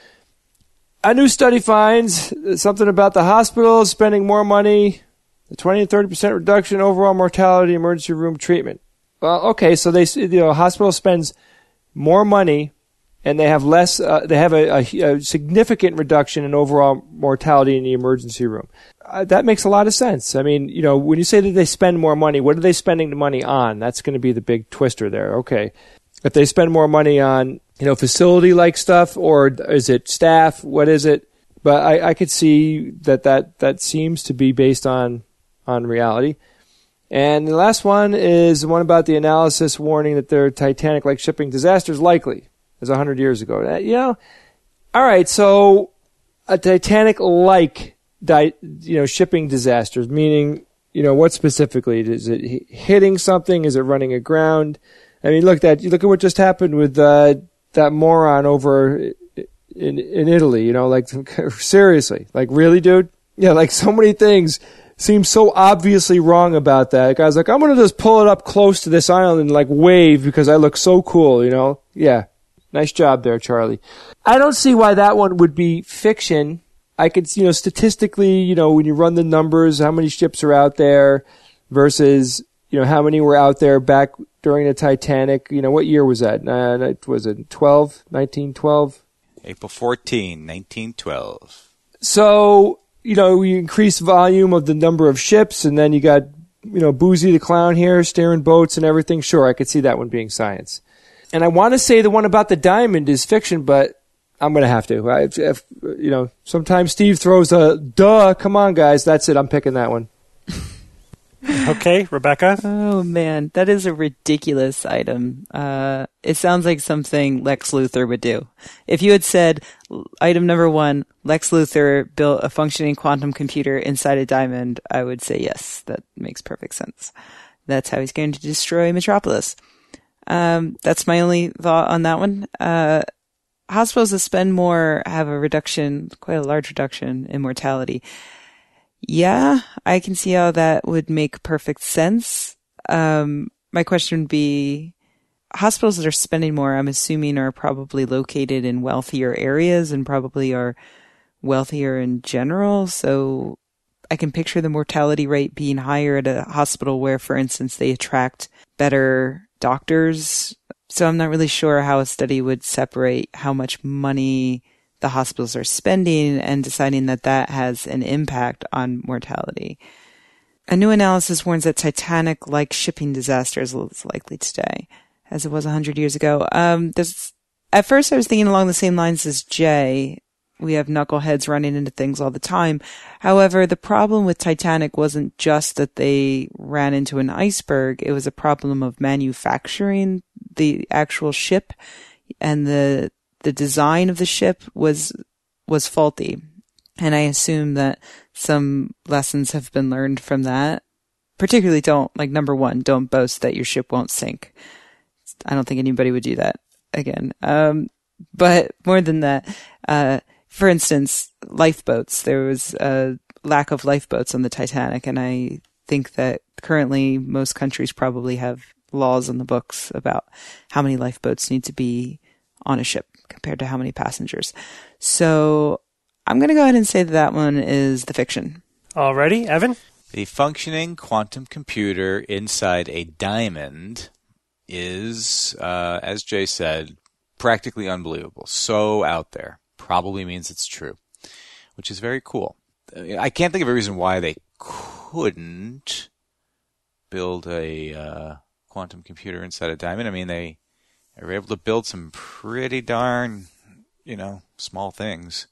A new study finds something about the hospitals spending more money, the twenty to thirty percent reduction in overall mortality, emergency room treatment. Well, okay, so they, you know, hospital spends more money, and they have less. Uh, they have a, a, a significant reduction in overall mortality in the emergency room. Uh, that makes a lot of sense. I mean, you know, when you say that they spend more money, what are they spending the money on? That's going to be the big twister there. Okay, if they spend more money on, you know, facility-like stuff, or is it staff? What is it? But I, I could see that, that that seems to be based on on reality. And the last one is the one about the analysis warning that their Titanic-like shipping disaster is likely as one hundred years ago. Uh, You know, all right, so a Titanic-like di- you know, shipping disasters, meaning, you know, what specifically? Is it h- hitting something? Is it running aground? I mean, look at look at what just happened with uh, that moron over in in Italy. You know, like seriously, like really, dude. Yeah, like so many things seem so obviously wrong about that. The guy's like, I'm gonna just pull it up close to this island and like wave because I look so cool. You know? Yeah, nice job there, Charlie. I don't see why that one would be fiction. I could, you know, statistically, you know, when you run the numbers, how many ships are out there versus, you know, how many were out there back during the Titanic? You know, what year was that? Uh, was it twelve, nineteen twelve? April fourteenth, nineteen twelve. So, you know, you increase volume of the number of ships, and then you got, you know, Boozy the Clown here steering boats and everything. Sure, I could see that one being science. And I want to say the one about the diamond is fiction, but I'm going to have to. I, if, you know, sometimes Steve throws a, duh, come on, guys, that's it. I'm picking that one. Okay, Rebecca? Oh, man, that is a ridiculous item. Uh, it sounds like something Lex Luthor would do. If you had said, item number one, Lex Luthor built a functioning quantum computer inside a diamond, I would say yes, that makes perfect sense. That's how he's going to destroy Metropolis. Um, that's my only thought on that one. Uh, hospitals that spend more have a reduction, quite a large reduction in mortality. Yeah, I can see how that would make perfect sense. Um, my question would be, hospitals that are spending more, I'm assuming, are probably located in wealthier areas and probably are wealthier in general. So I can picture the mortality rate being higher at a hospital where, for instance, they attract better doctors. So I'm not really sure how a study would separate how much money the hospitals are spending and deciding that that has an impact on mortality. A new analysis warns that Titanic-like shipping disasters is likely today, as it was one hundred years ago. Um, this, at first I was thinking along the same lines as Jay. We have knuckleheads running into things all the time. However, the problem with Titanic wasn't just that they ran into an iceberg. It was a problem of manufacturing the actual ship, and the the design of the ship was was faulty. And I assume that some lessons have been learned from that. Particularly don't, like, number one, don't boast that your ship won't sink. I don't think anybody would do that again. Um, but more than that, uh, for instance, lifeboats. There was a lack of lifeboats on the Titanic, and I think that currently most countries probably have laws on the books about how many lifeboats need to be on a ship compared to how many passengers. So I'm going to go ahead and say that that one is the fiction. Alrighty, Evan? The functioning quantum computer inside a diamond is, uh, as Jay said, practically unbelievable. So out there. Probably means it's true, which is very cool. I can't think of a reason why they couldn't build a uh, quantum computer inside a diamond. I mean, they, they were able to build some pretty darn, you know, small things.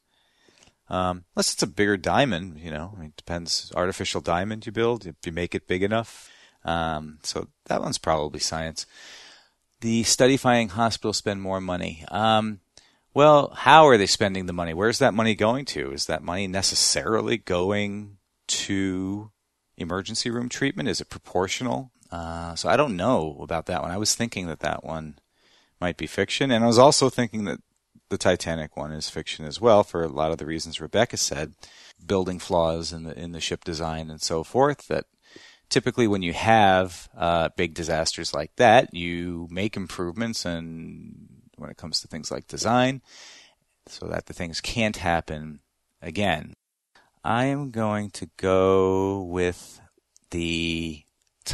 Um, unless it's a bigger diamond, you know, I mean, it depends. Artificial diamond you build, if you make it big enough. Um, so that one's probably science. The study-fying hospitals spend more money. Um, well, how are they spending the money? Where's that money going to? Is that money necessarily going to emergency room treatment? Is it proportional? Uh, so I don't know about that one. I was thinking that that one might be fiction, and I was also thinking that the Titanic one is fiction as well for a lot of the reasons Rebecca said, building flaws in the in the ship design and so forth, that typically when you have uh, big disasters like that, you make improvements and when it comes to things like design so that the things can't happen again. I am going to go with the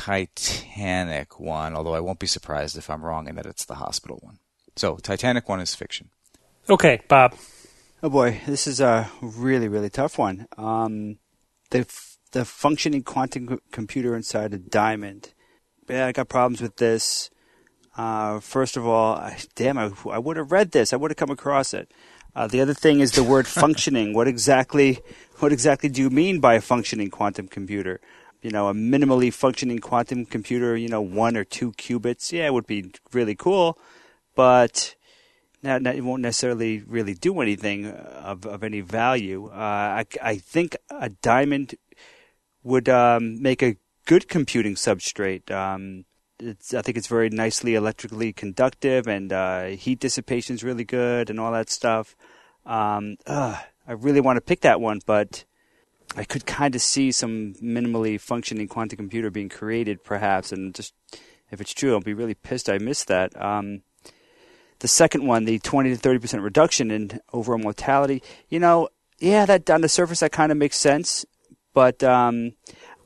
Titanic one, although I won't be surprised if I'm wrong and that it's the hospital one. So Titanic one is fiction. Okay, Bob. Oh boy, this is a really, really tough one. Um, the f- the functioning quantum c- computer inside a diamond. Yeah, I got problems with this. Uh, first of all, I, damn, I, I would have read this. I would have come across it. Uh, the other thing is the word functioning. What exactly, what exactly do you mean by a functioning quantum computer? You know, a minimally functioning quantum computer, you know, one or two qubits. Yeah, it would be really cool, but Now, it won't necessarily really do anything of, of any value. Uh, I, I think a diamond would um, make a good computing substrate. Um, it's, I think it's very nicely electrically conductive, and uh, heat dissipation is really good, and all that stuff. Um, uh, I really want to pick that one, but I could kind of see some minimally functioning quantum computer being created, perhaps. And just if it's true, I'll be really pissed I missed that. Um, The second one, the twenty to thirty percent reduction in overall mortality, you know, yeah, that on the surface that kind of makes sense, but um,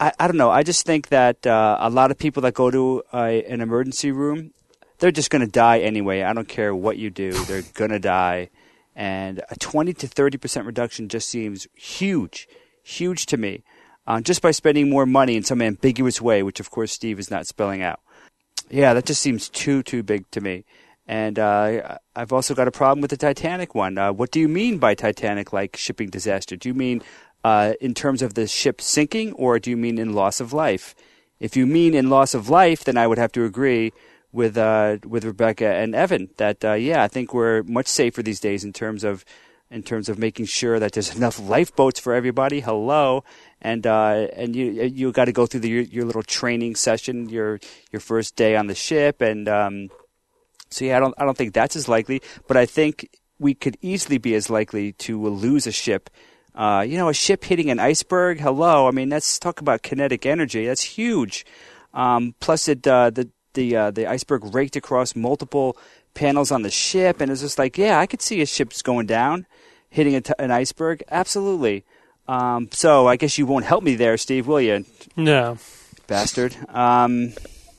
I, I don't know. I just think that uh, a lot of people that go to a, an emergency room, they're just going to die anyway. I don't care what you do. They're going to die. And a twenty to thirty percent reduction just seems huge, huge to me, uh, just by spending more money in some ambiguous way, which, of course, Steve is not spelling out. Yeah, that just seems too, too big to me. And uh, I've also got a problem with the Titanic one. Uh, what do you mean by Titanic-like shipping disaster? Do you mean uh, in terms of the ship sinking, or do you mean in loss of life? If you mean in loss of life, then I would have to agree with uh, with Rebecca and Evan that uh, yeah, I think we're much safer these days in terms of in terms of making sure that there's enough lifeboats for everybody. Hello, and uh, and you you got to go through the, your, your little training session, your your first day on the ship, and um, so yeah, I don't I don't think that's as likely, but I think we could easily be as likely to lose a ship. Uh, you know, a ship hitting an iceberg. Hello, I mean, let's talk about kinetic energy. That's huge. Um, plus, it uh, the the uh, the iceberg raked across multiple panels on the ship, and it's just like, yeah, I could see a ship's going down, hitting a t- an iceberg. Absolutely. Um, so I guess you won't help me there, Steve, will you? No, bastard. Um,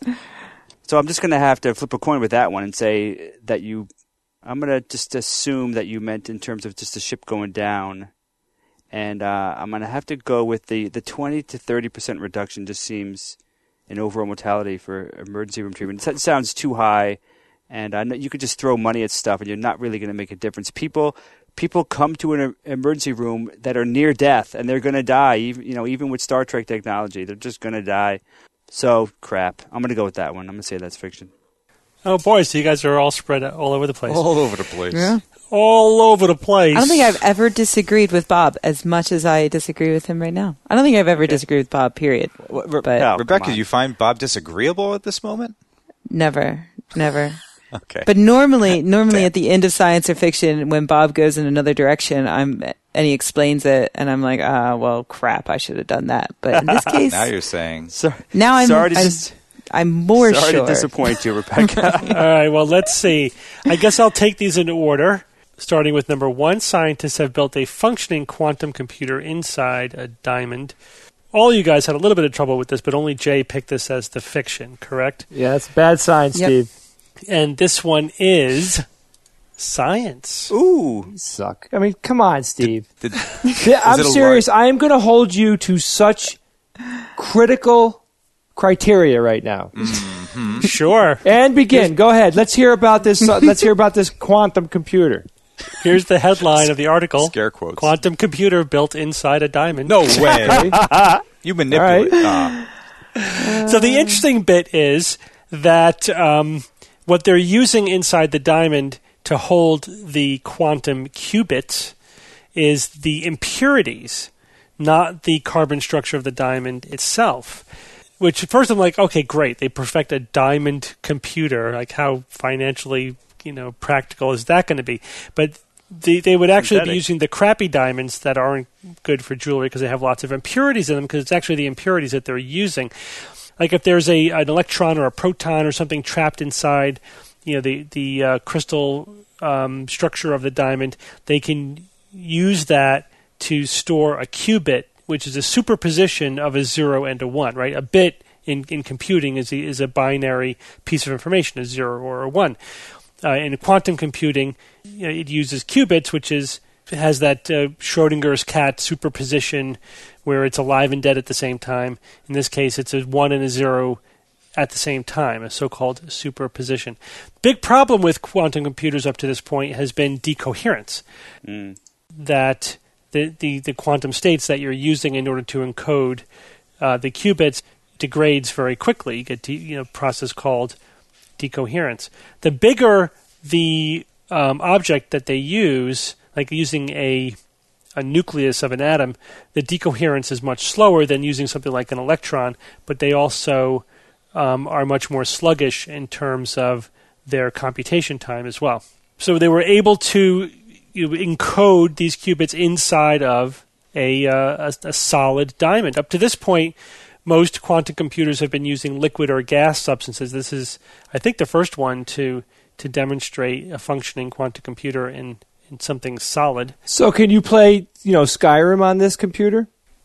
so I'm just going to have to flip a coin with that one and say that you. I'm going to just assume that you meant in terms of just the ship going down. And uh, I'm going to have to go with the, the twenty to thirty percent reduction. Just seems in overall mortality for emergency room treatment. It sounds too high, and I know you could just throw money at stuff, and you're not really going to make a difference. People people come to an emergency room that are near death, and they're going to die. Even, you know, even with Star Trek technology, they're just going to die. So, crap. I'm going to go with that one. I'm going to say that's fiction. Oh, boy, so you guys are all spread out all over the place. All over the place. Yeah. All over the place. I don't think I've ever disagreed with Bob as much as I disagree with him right now. I don't think I've ever okay. disagreed with Bob, period. Well, Re- but oh, Rebecca, do you find Bob disagreeable at this moment? Never. Never. Okay. But normally, normally at the end of science or fiction, when Bob goes in another direction, I'm and he explains it, and I'm like, ah, well, crap, I should have done that. But in this case... now you're saying... So, now I'm... Sorry to I'm, just... I'm more Sorry sure. to disappoint you, Rebecca. All right, well, let's see. I guess I'll take these in order, starting with number one. Scientists have built a functioning quantum computer inside a diamond. All you guys had a little bit of trouble with this, but only Jay picked this as the fiction, correct? Yeah, that's bad science, yep. Steve. And this one is science. Ooh. You suck. I mean, come on, Steve. Did, did, yeah, I'm serious. Lar- I am going to hold you to such critical criteria right now. Mm-hmm. Sure. And begin. Here's, Go ahead. Let's hear about this. Uh, let's hear about this quantum computer. Here's the headline of the article. Scare quotes. Quantum computer built inside a diamond. No way. You manipulate. Right. Ah. So the interesting bit is that um, what they're using inside the diamond to hold the quantum qubits is the impurities, not the carbon structure of the diamond itself. Which, at first I'm like, okay, great. They perfect a diamond computer. Like, how financially, you know, practical is that going to be? But they, they would actually Synthetic. be using the crappy diamonds that aren't good for jewelry because they have lots of impurities in them, because it's actually the impurities that they're using. Like, if there's a an electron or a proton or something trapped inside, you know, the, the uh, crystal um, structure of the diamond, they can use that to store a qubit, which is a superposition of a zero and a one, right? A bit in, in computing is a, is a binary piece of information, a zero or a one. Uh, in quantum computing, you know, it uses qubits, which is has that uh, Schrodinger's cat superposition where it's alive and dead at the same time. In this case, it's a one and a zero at the same time, a so-called superposition. Big problem with quantum computers up to this point has been decoherence. Mm. That... The, the, the quantum states that you're using in order to encode uh, the qubits degrades very quickly. You get de- you know process called decoherence. The bigger the um, object that they use, like using a a nucleus of an atom, the decoherence is much slower than using something like an electron, but they also um, are much more sluggish in terms of their computation time as well. So they were able to you encode these qubits inside of a, uh, a a solid diamond. Up to this point, most quantum computers have been using liquid or gas substances. This is, I think, the first one to to demonstrate a functioning quantum computer in, in something solid. So can you play, you know, Skyrim on this computer?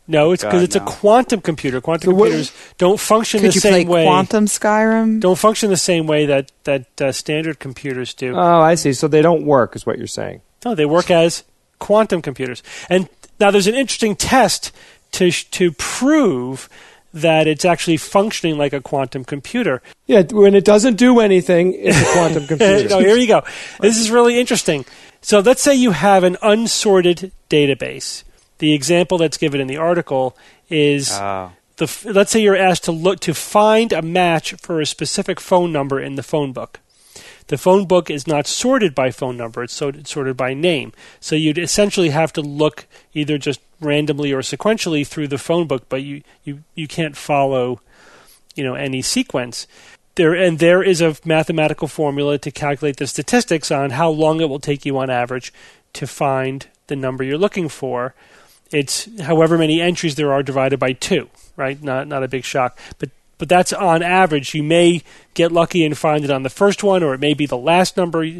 No, it's because God, it's no. a quantum computer. Quantum So what- computers don't function Could the you same play way. Quantum Skyrim? Don't function the same way that that uh, standard computers do. Oh, I see. So they don't work, is what you're saying. No, they work as quantum computers. And now there's an interesting test to sh- to prove that it's actually functioning like a quantum computer. Yeah, when it doesn't do anything, it's a quantum computer. No, here you go. This is really interesting. So let's say you have an unsorted database. The example that's given in the article is Oh. the f- let's say you're asked to look to find a match for a specific phone number in the phone book. The phone book is not sorted by phone number, it's so- it's sorted by name. So you'd essentially have to look either just randomly or sequentially through the phone book, but you, you, you can't follow, you know, any sequence. There and there is a mathematical formula to calculate the statistics on how long it will take you on average to find the number you're looking for. It's however many entries there are divided by two, right? Not not a big shock, but but that's on average. You may get lucky and find it on the first one, or it may be the last number in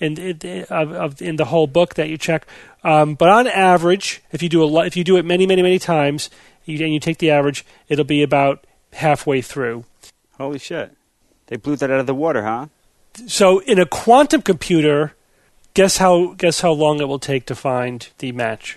in, of, of, in the whole book that you check. Um, but on average, if you do a lo- if you do it many many many times, you, and you take the average, it'll be about halfway through. Holy shit. They blew that out of the water, huh? So in a quantum computer, guess how guess how long it will take to find the match?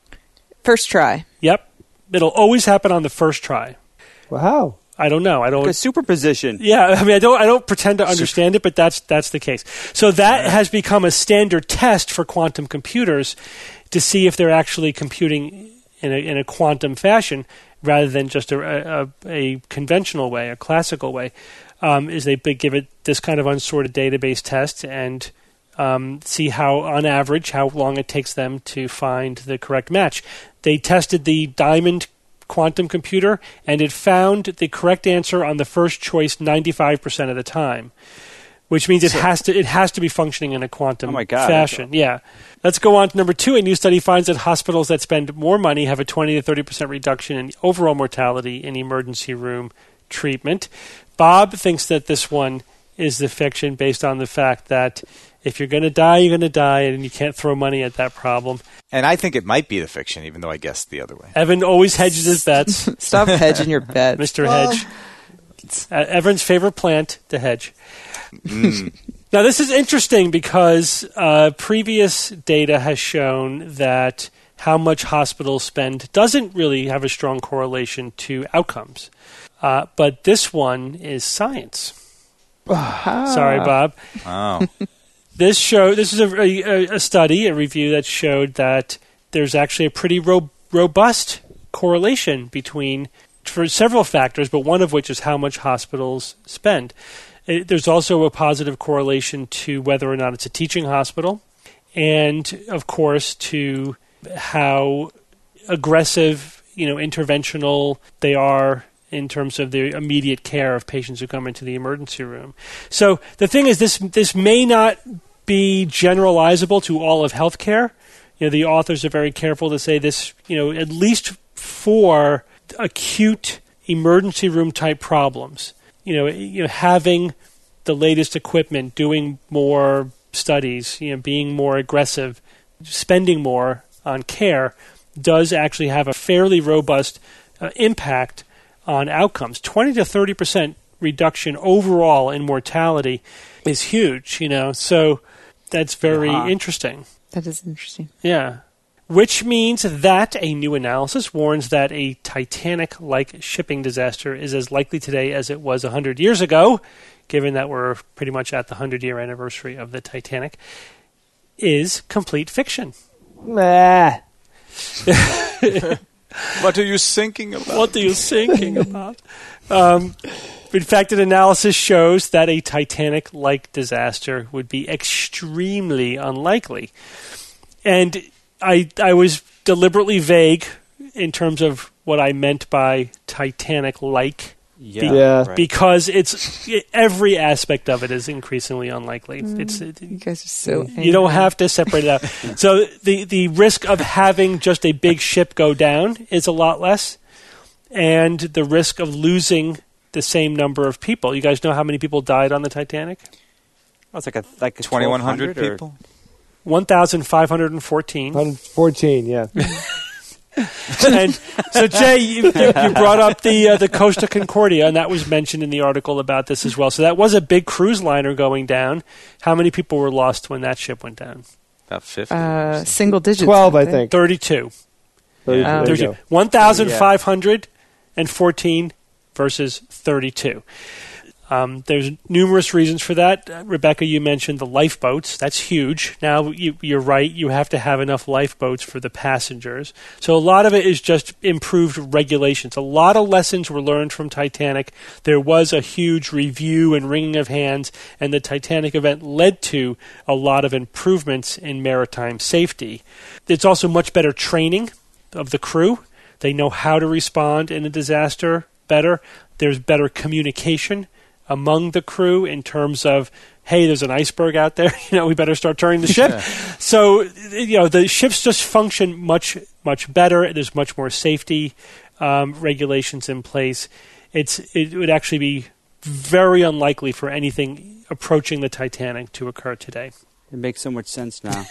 First try. Yep. It'll always happen on the first try. Well, how? I don't know. I don't. Like a superposition. Yeah, I mean, I don't. I don't pretend to understand it, but that's that's the case. So that has become a standard test for quantum computers to see if they're actually computing in a in a quantum fashion rather than just a a, a conventional way, a classical way. Um, is they give it this kind of unsorted database test and um, see how, on average, how long it takes them to find the correct match. They tested the Diamond quantum computer, and it found the correct answer on the first choice ninety-five percent of the time, which means it So- has to it has to be functioning in a quantum Oh my God. fashion. Yeah. Let's go on to number two. A new study finds that hospitals that spend more money have a twenty to thirty percent reduction in overall mortality in emergency room treatment. Bob thinks that this one is the fiction based on the fact that if you're going to die, you're going to die, and you can't throw money at that problem. And I think it might be the fiction, even though I guessed the other way. Evan always hedges his bets. Stop hedging your bets. Mister Hedge. Uh, Everyone's favorite plant, the hedge. Now, this is interesting because uh, previous data has shown that how much hospitals spend doesn't really have a strong correlation to outcomes. Uh, but this one is science. Sorry, Bob. Oh. This show. This is a, a, a study, a review that showed that there's actually a pretty ro- robust correlation between for several factors, but one of which is how much hospitals spend. It, there's also a positive correlation to whether or not it's a teaching hospital, and of course to how aggressive, you know, interventional they are in terms of the immediate care of patients who come into the emergency room. So the thing is, this this may not be generalizable to all of healthcare. You know, the authors are very careful to say this, you know, at least for acute emergency room type problems. You know, you know, having the latest equipment, doing more studies, you know, being more aggressive, spending more on care does actually have a fairly robust uh, impact on outcomes. twenty to thirty percent reduction overall in mortality is huge, you know, so that's very Uh-huh. interesting. That is interesting. Yeah. Which means that a new analysis warns that a Titanic-like shipping disaster is as likely today as it was one hundred years ago, given that we're pretty much at the hundred-year anniversary of the Titanic, is complete fiction. Nah. What are you thinking about? What are you thinking about? Um, in fact, an analysis shows that a Titanic-like disaster would be extremely unlikely. And I, I was deliberately vague in terms of what I meant by Titanic-like. Yeah, Yeah. right. Because it's every aspect of it is increasingly unlikely. Mm. It's it, You guys are so you don't angry. have to separate it out. So the the risk of having just a big ship go down is a lot less, and the risk of losing the same number of people. You guys know how many people died on the Titanic? Oh, it's like a like a twenty-one hundred or- people? One thousand five hundred and fourteen. one fourteen, yeah. And so, Jay, you, you, you brought up the uh, the Costa Concordia, and that was mentioned in the article about this as well. So that was a big cruise liner going down. How many people were lost when that ship went down? About fifty. Uh, single digits. twelve, I think. thirty-two. Yeah. Oh. thirty-two. one thousand five hundred fourteen versus thirty-two. Um, there's numerous reasons for that. Uh, Rebecca, you mentioned the lifeboats. That's huge. Now, you, you're right. You have to have enough lifeboats for the passengers. So a lot of it is just improved regulations. A lot of lessons were learned from Titanic. There was a huge review and wringing of hands, and the Titanic event led to a lot of improvements in maritime safety. It's also much better training of the crew. They know how to respond in a disaster better. There's better communication among the crew in terms of, hey, there's an iceberg out there, you know, we better start turning the ship. So, you know, the ships just function much, much better. There's much more safety um, regulations in place. It's It would actually be very unlikely for anything approaching the Titanic to occur today. It makes so much sense now.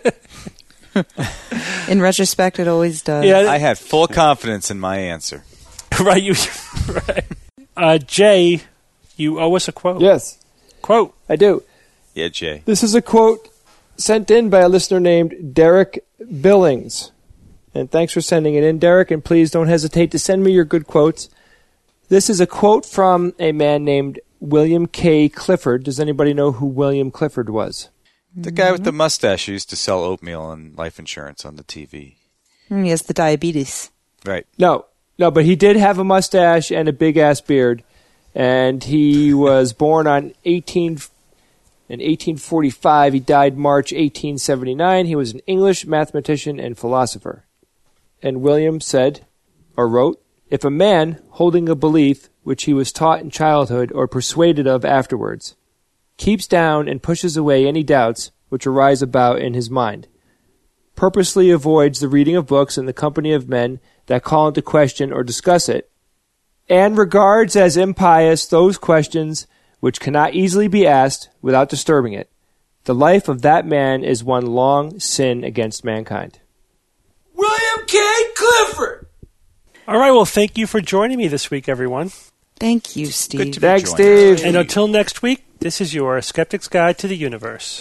In retrospect, it always does. Yeah, I had full confidence in my answer. right. You, right. Uh, Jay, you owe us a quote. Yes. Quote. I do. Yeah, Jay. This is a quote sent in by a listener named Derek Billings. And thanks for sending it in, Derek, and please don't hesitate to send me your good quotes. This is a quote from a man named William K. Clifford. Does anybody know who William Clifford was? The guy with the mustache who used to sell oatmeal and life insurance on the T V. Mm, he has the diabetes. Right. No. No, but he did have a mustache and a big-ass beard. And he was born on eighteen in eighteen forty-five. He died March eighteen seventy-nine. He was an English mathematician and philosopher. And William said, or wrote, if a man holding a belief which he was taught in childhood or persuaded of afterwards, keeps down and pushes away any doubts which arise about in his mind, purposely avoids the reading of books in the company of men that call into question or discuss it, and regards as impious those questions which cannot easily be asked without disturbing it, the life of that man is one long sin against mankind. William K. Clifford! All right, well, thank you for joining me this week, everyone. Thank you, Steve. Good to be Thanks, joined. Steve. And until next week, this is your Skeptic's Guide to the Universe.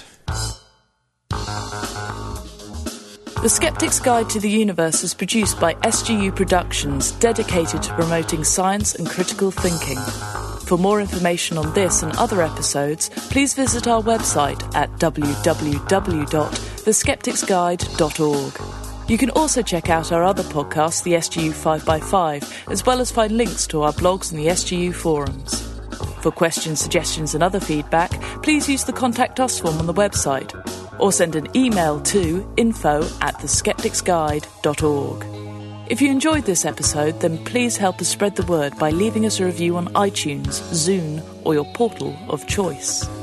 The Skeptic's Guide to the Universe is produced by S G U Productions, dedicated to promoting science and critical thinking. For more information on this and other episodes, please visit our website at w w w dot the skeptics guide dot org. You can also check out our other podcast, the S G U five by five, as well as find links to our blogs and the S G U forums. For questions, suggestions and other feedback, please use the Contact Us form on the website, or send an email to info at the skeptics guide dot org. If you enjoyed this episode, then please help us spread the word by leaving us a review on iTunes, Zune, or your portal of choice.